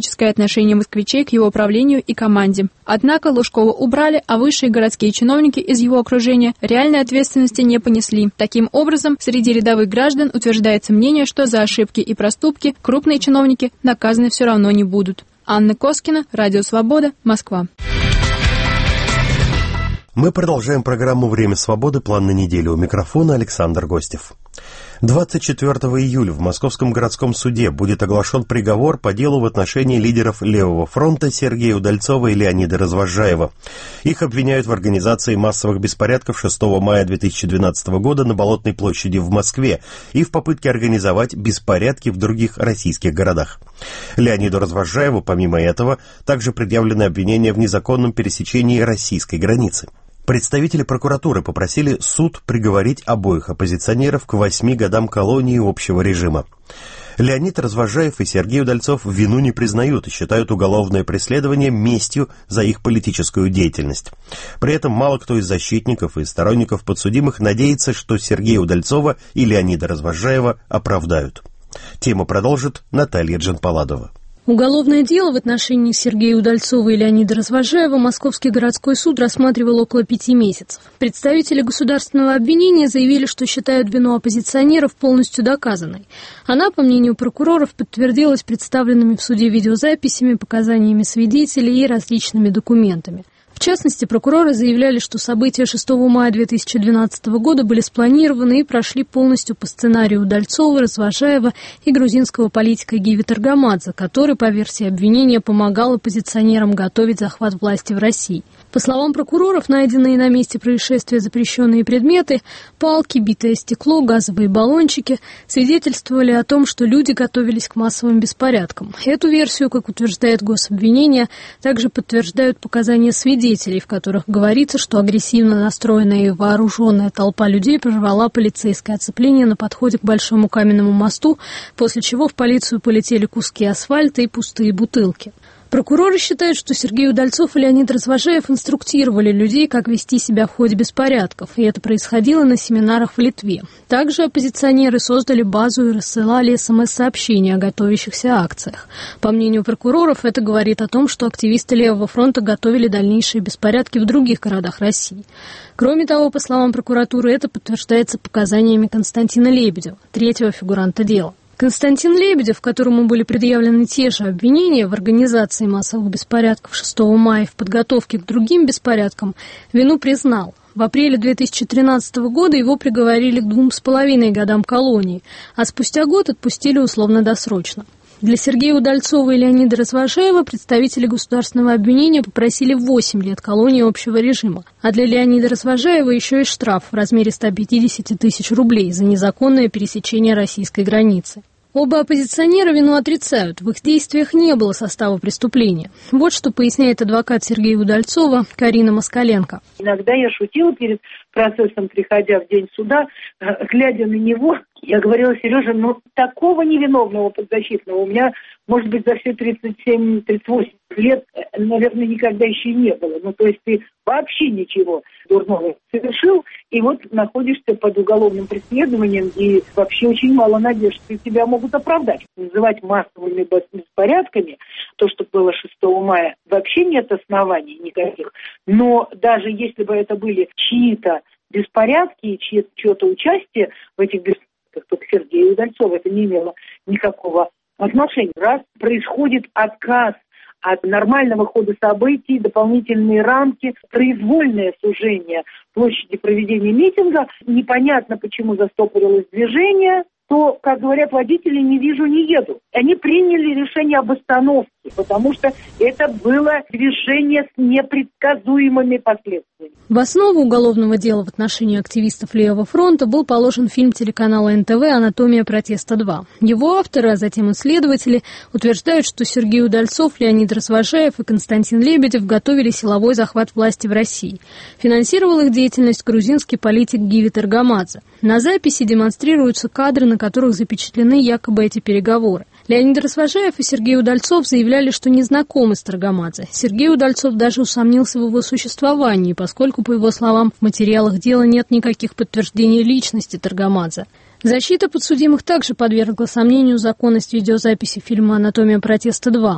критическое отношение москвичей к его правлению и команде. Однако Лужкова убрали, а высшие городские чиновники из его окружения реальной ответственности не понесли. Таким образом, среди рядовых граждан утверждается мнение, что за ошибки и проступки крупные чиновники наказаны все равно не будут. Анна Коскина, Радио Свобода, Москва. Мы продолжаем программу «Время свободы. План на неделю». У микрофона Александр Гостев. двадцать четвёртого июля в Московском городском суде будет оглашен приговор по делу в отношении лидеров Левого фронта Сергея Удальцова и Леонида Развозжаева. Их обвиняют в организации массовых беспорядков шестого мая две тысячи двенадцатого года на Болотной площади в Москве и в попытке организовать беспорядки в других российских городах. Леониду Развозжаеву, помимо этого, также предъявлены обвинения в незаконном пересечении российской границы. Представители прокуратуры попросили суд приговорить обоих оппозиционеров к восьми годам колонии общего режима. Леонид Развозжаев и Сергей Удальцов вину не признают и считают уголовное преследование местью за их политическую деятельность. При этом мало кто из защитников и сторонников подсудимых надеется, что Сергея Удальцова и Леонида Развозжаева оправдают. Тему продолжит Наталья Джанпаладова. Уголовное дело в отношении Сергея Удальцова и Леонида Развозжаева Московский городской суд рассматривал около пяти месяцев. Представители государственного обвинения заявили, что считают вину оппозиционеров полностью доказанной. Она, по мнению прокуроров, подтвердилась представленными в суде видеозаписями, показаниями свидетелей и различными документами. В частности, прокуроры заявляли, что события шестого мая две тысячи двенадцатого года были спланированы и прошли полностью по сценарию Удальцова, Развозжаева и грузинского политика Гиви Таргамадзе, который, по версии обвинения, помогал оппозиционерам готовить захват власти в России. По словам прокуроров, найденные на месте происшествия запрещенные предметы – палки, битое стекло, газовые баллончики – свидетельствовали о том, что люди готовились к массовым беспорядкам. Эту версию, как утверждает гособвинение, также подтверждают показания свидетелей, в которых говорится, что агрессивно настроенная и вооруженная толпа людей прорвала полицейское оцепление на подходе к Большому каменному мосту, после чего в полицию полетели куски асфальта и пустые бутылки. Прокуроры считают, что Сергей Удальцов и Леонид Развозжаев инструктировали людей, как вести себя в ходе беспорядков, и это происходило на семинарах в Литве. Также оппозиционеры создали базу и рассылали смс-сообщения о готовящихся акциях. По мнению прокуроров, это говорит о том, что активисты Левого фронта готовили дальнейшие беспорядки в других городах России. Кроме того, по словам прокуратуры, это подтверждается показаниями Константина Лебедева, третьего фигуранта дела. Константин Лебедев, которому были предъявлены те же обвинения в организации массовых беспорядков шестого мая и в подготовке к другим беспорядкам, вину признал. В апреле две тысячи тринадцатого года его приговорили к двум с половиной годам колонии, а спустя год отпустили условно-досрочно. Для Сергея Удальцова и Леонида Развозжаева представители государственного обвинения попросили восемь лет колонии общего режима, а для Леонида Развозжаева еще и штраф в размере ста пятидесяти тысяч рублей за незаконное пересечение российской границы. Оба оппозиционера вину отрицают, в их действиях не было состава преступления. Вот что поясняет адвокат Сергея Удальцова Карина Москаленко. Иногда я шутила перед процессом, приходя в день суда, глядя на него, я говорила: Сережа, ну такого невиновного подзащитного у меня, может быть, за все тридцать семь - тридцать восемь лет, наверное, никогда еще и не было. Ну, то есть ты вообще ничего дурного совершил, и вот находишься под уголовным преследованием, и вообще очень мало надежд, что тебя могут оправдать. Называть массовыми беспорядками то, что было шестого мая, вообще нет оснований никаких. Но даже если бы это были чьи-то беспорядки и чье-то участие в этих беспорядках, то к Сергею Удальцову это не имело никакого отношения. Раз происходит отказ от нормального хода событий, дополнительные рамки, произвольное сужение площади проведения митинга, непонятно, почему застопорилось движение, то, как говорят водители, не вижу, не еду. Они приняли решение об остановке, потому что это было движение с непредсказуемыми последствиями. В основу уголовного дела в отношении активистов Левого фронта был положен фильм телеканала эн тэ вэ «Анатомия протеста два». Его авторы, а затем исследователи, утверждают, что Сергей Удальцов, Леонид Развозжаев и Константин Лебедев готовили силовой захват власти в России. Финансировал их деятельность грузинский политик Гиви Таргамадзе. На записи демонстрируются кадры, на которых запечатлены якобы эти переговоры. Леонид Развозжаев и Сергей Удальцов заявляли, что не знакомы с Таргамадзе. Сергей Удальцов даже усомнился в его существовании, поскольку, по его словам, в материалах дела нет никаких подтверждений личности Таргамадзе. Защита подсудимых также подвергла сомнению законность видеозаписи фильма «Анатомия протеста два». По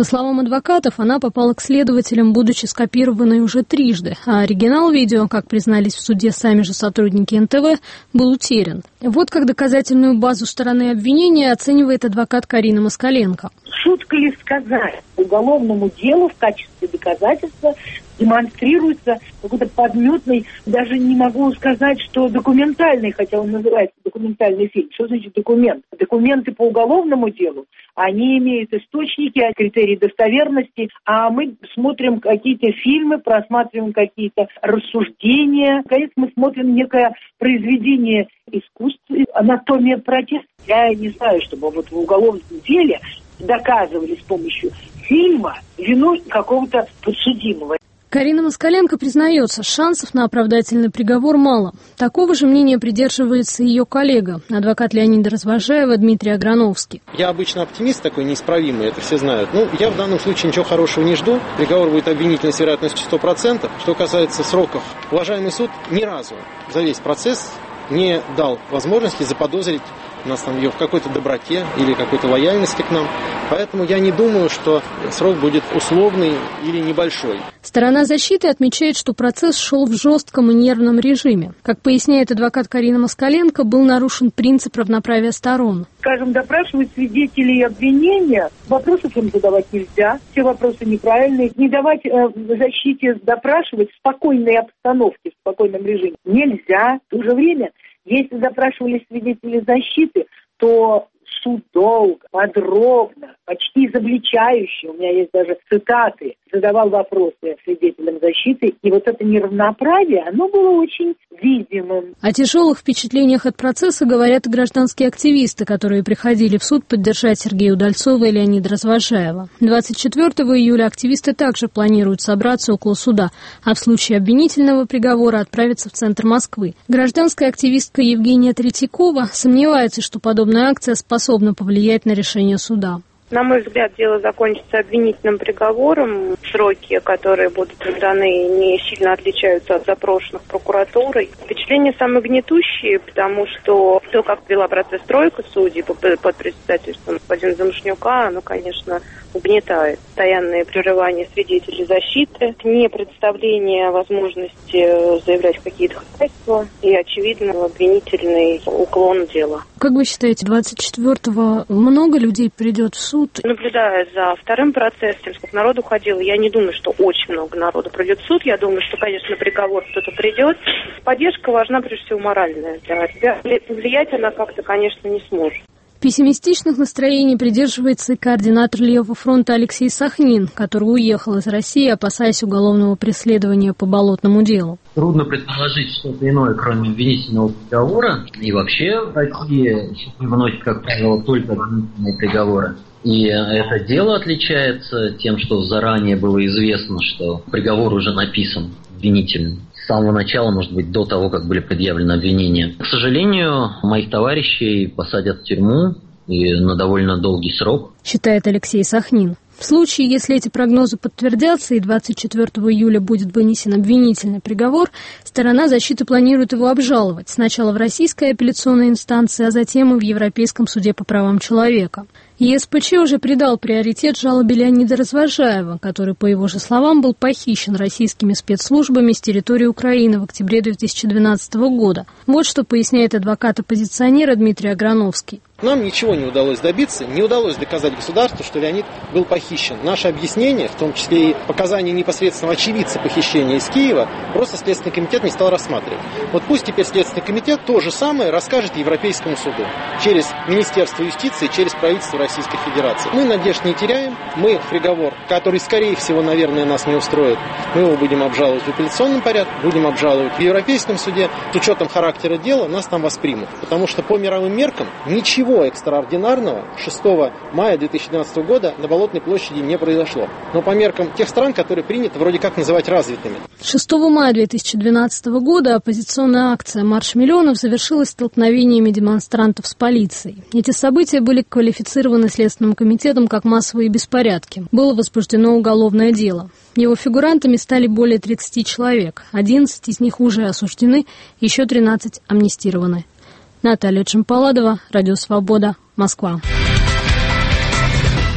По словам адвокатов, она попала к следователям, будучи скопированной уже трижды, а оригинал видео, как признались в суде сами же сотрудники эн тэ вэ, был утерян. Вот как доказательную базу стороны обвинения оценивает адвокат Карина Москаленко. Шутка ли сказать, уголовному делу в качестве доказательства демонстрируется какой-то подметный, даже не могу сказать, что документальный, хотя он называется документальный фильм. Что значит документ? Документы по уголовному делу, они имеют источники, критерии достоверности, а мы смотрим какие-то фильмы, просматриваем какие-то рассуждения. Наконец, мы смотрим некое произведение искусства, анатомия протеста. Я не знаю, чтобы вот в уголовном деле доказывали с помощью фильма вину какого-то подсудимого. Карина Москаленко признается, шансов на оправдательный приговор мало. Такого же мнения придерживается ее коллега, адвокат Леонида Развожаева Дмитрий Аграновский. Я обычно оптимист такой неисправимый, это все знают. Ну, я в данном случае ничего хорошего не жду. Приговор будет обвинительный с вероятностью сто процентов. Что касается сроков, уважаемый суд ни разу за весь процесс не дал возможности заподозрить нас там ее в какой-то доброте или какой-то лояльности к нам. Поэтому я не думаю, что срок будет условный или небольшой. Сторона защиты отмечает, что процесс шел в жестком и нервном режиме. Как поясняет адвокат Карина Москаленко, был нарушен принцип равноправия сторон. Скажем, допрашивать свидетелей обвинения, вопросов им задавать нельзя, все вопросы неправильные. Не давать э, защите допрашивать в спокойной обстановке, в спокойном режиме нельзя. В то же время, если допрашивали свидетели защиты, то суд долго, подробно, почти изобличающе, у меня есть даже цитаты, задавал вопросы свидетелям защиты, и вот это неравноправие, оно было очень видимым. О тяжелых впечатлениях от процесса говорят и гражданские активисты, которые приходили в суд поддержать Сергея Удальцова и Леонида Развожаева. двадцать четвёртого июля активисты также планируют собраться около суда, а в случае обвинительного приговора отправиться в центр Москвы. Гражданская активистка Евгения Третьякова сомневается, что подобная акция способна повлиять на решение суда. На мой взгляд, дело закончится обвинительным приговором. Сроки, которые будут даны, не сильно отличаются от запрошенных прокуратурой. Впечатления самые гнетущие, потому что то, как вела процесс тройка судей под председательством господина Замышнюка, оно, конечно, угнетает. Постоянное прерывание свидетелей защиты, не представление возможности заявлять какие-то ходатайства и, очевидно, обвинительный уклон дела. Как вы считаете, двадцать четвёртого много людей придет в суд? Наблюдая за вторым процессом, сколько народу ходило, я не думаю, что очень много народу придет в суд. Я думаю, что, конечно, приговор кто-то придет. Поддержка важна, прежде всего, моральная. Для тебя влиять она как-то, конечно, не сможет. Пессимистичных настроений придерживается и координатор Левого фронта Алексей Сахнин, который уехал из России, опасаясь уголовного преследования по болотному делу. Трудно предположить что-то иное, кроме обвинительного приговора. И вообще в России выносят, как правило, только обвинительные приговоры. И это дело отличается тем, что заранее было известно, что приговор уже написан обвинительный. С самого начала, может быть, до того, как были предъявлены обвинения. К сожалению, моих товарищей посадят в тюрьму и на довольно долгий срок. Считает Алексей Сахнин. В случае, если эти прогнозы подтвердятся и двадцать четвёртого июля будет вынесен обвинительный приговор, сторона защиты планирует его обжаловать. Сначала в российской апелляционной инстанции, а затем и в Европейском суде по правам человека. е эс пэ че уже придал приоритет жалобе Леонида Развожаева, который, по его же словам, был похищен российскими спецслужбами с территории Украины в октябре две тысячи двенадцатого года. Вот что поясняет адвокат-оппозиционера Дмитрий Аграновский. Нам ничего не удалось добиться, не удалось доказать государству, что Леонид был похищен. Наше объяснение, в том числе и показания непосредственного очевидца похищения из Киева, просто Следственный комитет не стал рассматривать. Вот пусть теперь Следственный комитет то же самое расскажет Европейскому суду через Министерство юстиции, через правительство Российской Федерации. Мы надежд не теряем, мы приговор, который, скорее всего, наверное, нас не устроит, мы его будем обжаловать в апелляционном порядке, будем обжаловать в Европейском суде. С учетом характера дела нас там воспримут, потому что по мировым меркам ничего экстраординарного шестого мая две тысячи двенадцатого года на Болотной площади не произошло. Но по меркам тех стран, которые принято вроде как называть развитыми. шестого мая две тысячи двенадцатого года оппозиционная акция «Марш миллионов» завершилась столкновениями демонстрантов с полицией. Эти события были квалифицированы Следственным комитетом как массовые беспорядки. Было возбуждено уголовное дело. Его фигурантами стали более тридцати человек. одиннадцать из них уже осуждены, еще тринадцать амнистированы. Наталья Чемпаладова, Радио Свобода, Москва.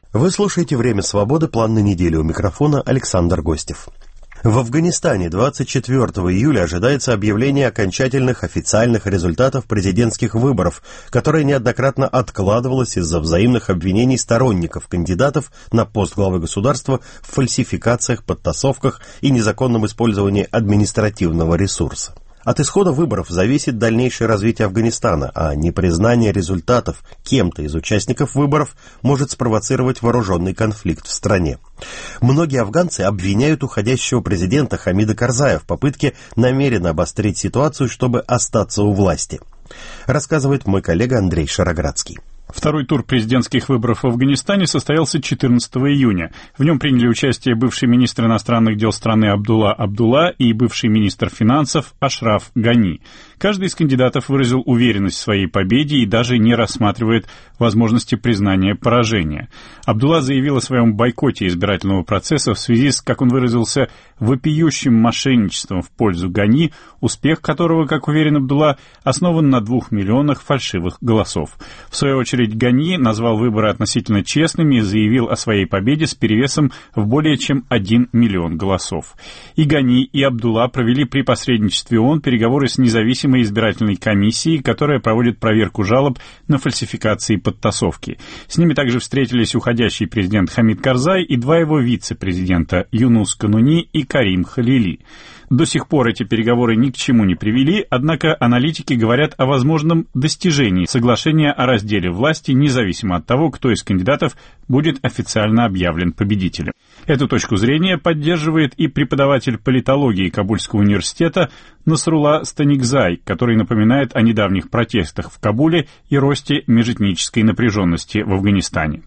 Вы слушаете «Время свободы», план на неделю. У микрофона Александр Гостев. В Афганистане двадцать четвёртого июля ожидается объявление окончательных официальных результатов президентских выборов, которое неоднократно откладывалось из-за взаимных обвинений сторонников кандидатов на пост главы государства в фальсификациях, подтасовках и незаконном использовании административного ресурса. От исхода выборов зависит дальнейшее развитие Афганистана, а непризнание результатов кем-то из участников выборов может спровоцировать вооруженный конфликт в стране. Многие афганцы обвиняют уходящего президента Хамида Карзая в попытке намеренно обострить ситуацию, чтобы остаться у власти. Рассказывает мой коллега Андрей Шароградский. Второй тур президентских выборов в Афганистане состоялся четырнадцатого июня. В нем приняли участие бывший министр иностранных дел страны Абдулла Абдулла и бывший министр финансов Ашраф Гани. Каждый из кандидатов выразил уверенность в своей победе и даже не рассматривает возможности признания поражения. Абдулла заявил о своем бойкоте избирательного процесса в связи с, как он выразился, вопиющим мошенничеством в пользу Гани, успех которого, как уверен Абдулла, основан на двух миллионах фальшивых голосов. В свою очередь, Гани назвал выборы относительно честными и заявил о своей победе с перевесом в более чем один миллион голосов. И Гани, и Абдулла провели при посредничестве ООН переговоры с независимой избирательной комиссией, которая проводит проверку жалоб на фальсификации и подтасовки. С ними также встретились уходящий президент Хамид Карзай и два его вице-президента Юнус Кануни и Карим Халили. До сих пор эти переговоры ни к чему не привели, однако аналитики говорят о возможном достижении соглашения о разделе власти, независимо от того, кто из кандидатов будет официально объявлен победителем. Эту точку зрения поддерживает и преподаватель политологии Кабульского университета Насрулла Станикзай, который напоминает о недавних протестах в Кабуле и росте межэтнической напряженности в Афганистане.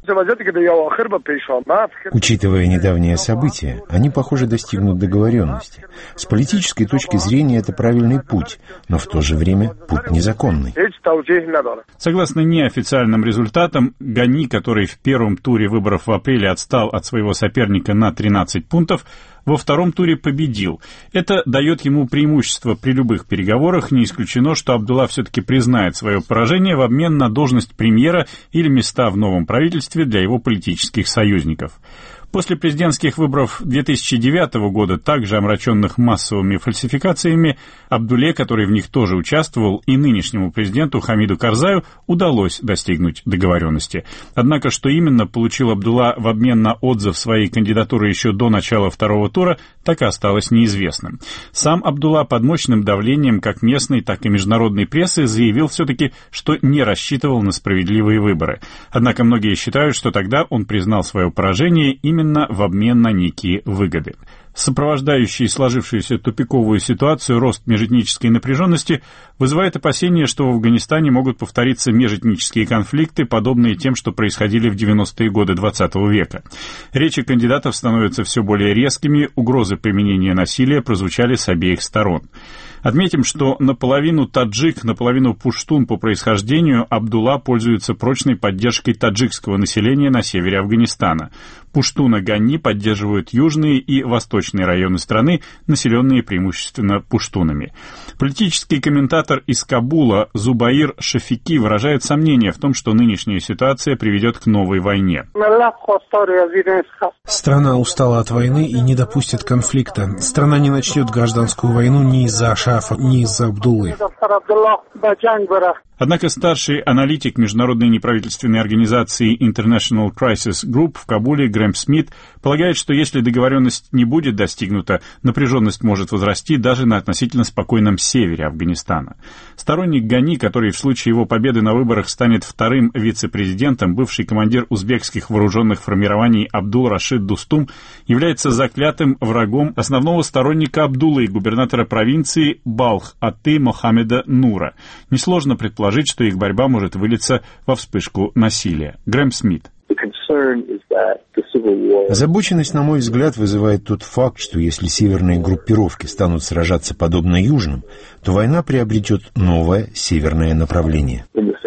Учитывая недавние события, они, похоже, достигнут договоренности. С политической точки зрения это правильный путь, но в то же время путь незаконный. Согласно неофициальным результатам, Гани, который в первом туре выборов в апреле отстал от своего соперника на тринадцать пунктов, во втором туре победил. Это дает ему преимущество при любых переговорах. Не исключено, что Абдулла все-таки признает свое поражение в обмен на должность премьера или места в новом правительстве для его политических союзников. После президентских выборов две тысячи девятого года, также омраченных массовыми фальсификациями, Абдулле, который в них тоже участвовал, и нынешнему президенту Хамиду Карзаю удалось достигнуть договоренности. Однако, что именно получил Абдулла в обмен на отзыв своей кандидатуры еще до начала второго тура, так и осталось неизвестным. Сам Абдулла под мощным давлением как местной, так и международной прессы заявил все-таки, что не рассчитывал на справедливые выборы. Однако многие считают, что тогда он признал свое поражение именно в обмен на некие выгоды. Сопровождающий сложившуюся тупиковую ситуацию рост межэтнической напряженности вызывает опасения, что в Афганистане могут повториться межэтнические конфликты, подобные тем, что происходили в девяностые годы двадцатого века. Речи кандидатов становятся все более резкими, угрозы применения насилия прозвучали с обеих сторон. Отметим, что наполовину таджик, наполовину пуштун по происхождению Абдулла пользуется прочной поддержкой таджикского населения на севере Афганистана. Пуштуна Гани поддерживают южные и восточные районы страны, населенные преимущественно пуштунами. Политический комментатор из Кабула Зубаир Шафики выражает сомнение в том, что нынешняя ситуация приведет к новой войне. Страна устала от войны и не допустит конфликта. Страна не начнет гражданскую войну ни из-за Ашрафа, ни из-за Абдуллы. Однако старший аналитик международной неправительственной организации International Crisis Group в Кабуле Грэм Смит полагает, что если договоренность не будет достигнута, напряженность может возрасти даже на относительно спокойном севере Афганистана. Сторонник Гани, который в случае его победы на выборах станет вторым вице-президентом, бывший командир узбекских вооруженных формирований Абдул Рашид Дустум, является заклятым врагом основного сторонника Абдуллы и губернатора провинции Балх-Аты Мохаммеда Нура. Несложно предположить, что их борьба может вылиться во вспышку насилия. Грэм Смит. Озабоченность, на мой взгляд, вызывает тот факт, что если северные группировки станут сражаться подобно южным, то война приобретет новое северное направление.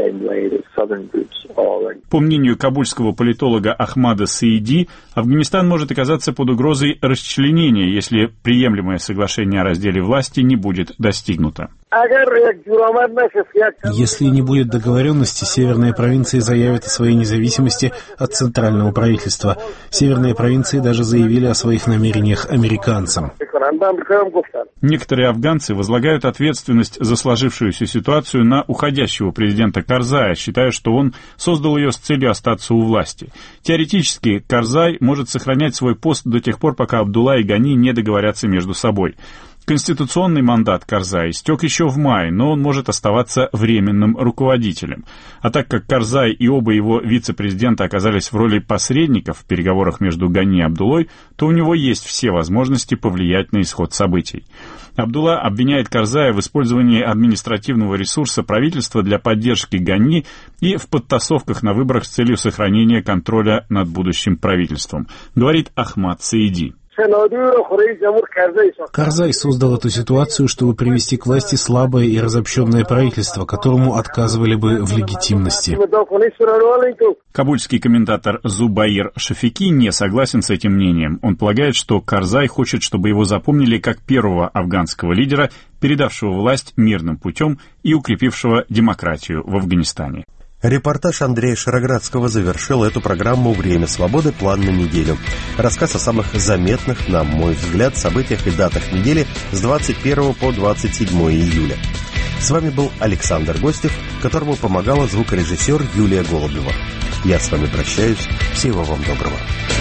По мнению кабульского политолога Ахмада Саиди, Афганистан может оказаться под угрозой расчленения, если приемлемое соглашение о разделе власти не будет достигнуто. Если не будет договоренности, северные провинции заявят о своей независимости от центрального правительства. Северные провинции даже заявили о своих намерениях американцам. Некоторые афганцы возлагают ответственность за сложившуюся ситуацию на уходящего президента Карзая, считая, что он создал ее с целью остаться у власти. Теоретически, Карзай может сохранять свой пост до тех пор, пока Абдулла и Гани не договорятся между собой. Конституционный мандат Карзая истек еще в мае, но он может оставаться временным руководителем. А так как Карзай и оба его вице-президента оказались в роли посредников в переговорах между Гани и Абдуллой, то у него есть все возможности повлиять на исход событий. Абдулла обвиняет Карзая в использовании административного ресурса правительства для поддержки Гани и в подтасовках на выборах с целью сохранения контроля над будущим правительством, говорит Ахмад Саиди. Карзай создал эту ситуацию, чтобы привести к власти слабое и разобщенное правительство, которому отказывали бы в легитимности. Кабульский комментатор Зубаир Шафики не согласен с этим мнением. Он полагает, что Карзай хочет, чтобы его запомнили как первого афганского лидера, передавшего власть мирным путем и укрепившего демократию в Афганистане. Репортаж Андрея Шароградского завершил эту программу «Время свободы. План на неделю». Рассказ о самых заметных, на мой взгляд, событиях и датах недели с двадцать первого по двадцать седьмое июля. С вами был Александр Гостев, которому помогала звукорежиссер Юлия Голубева. Я с вами прощаюсь. Всего вам доброго.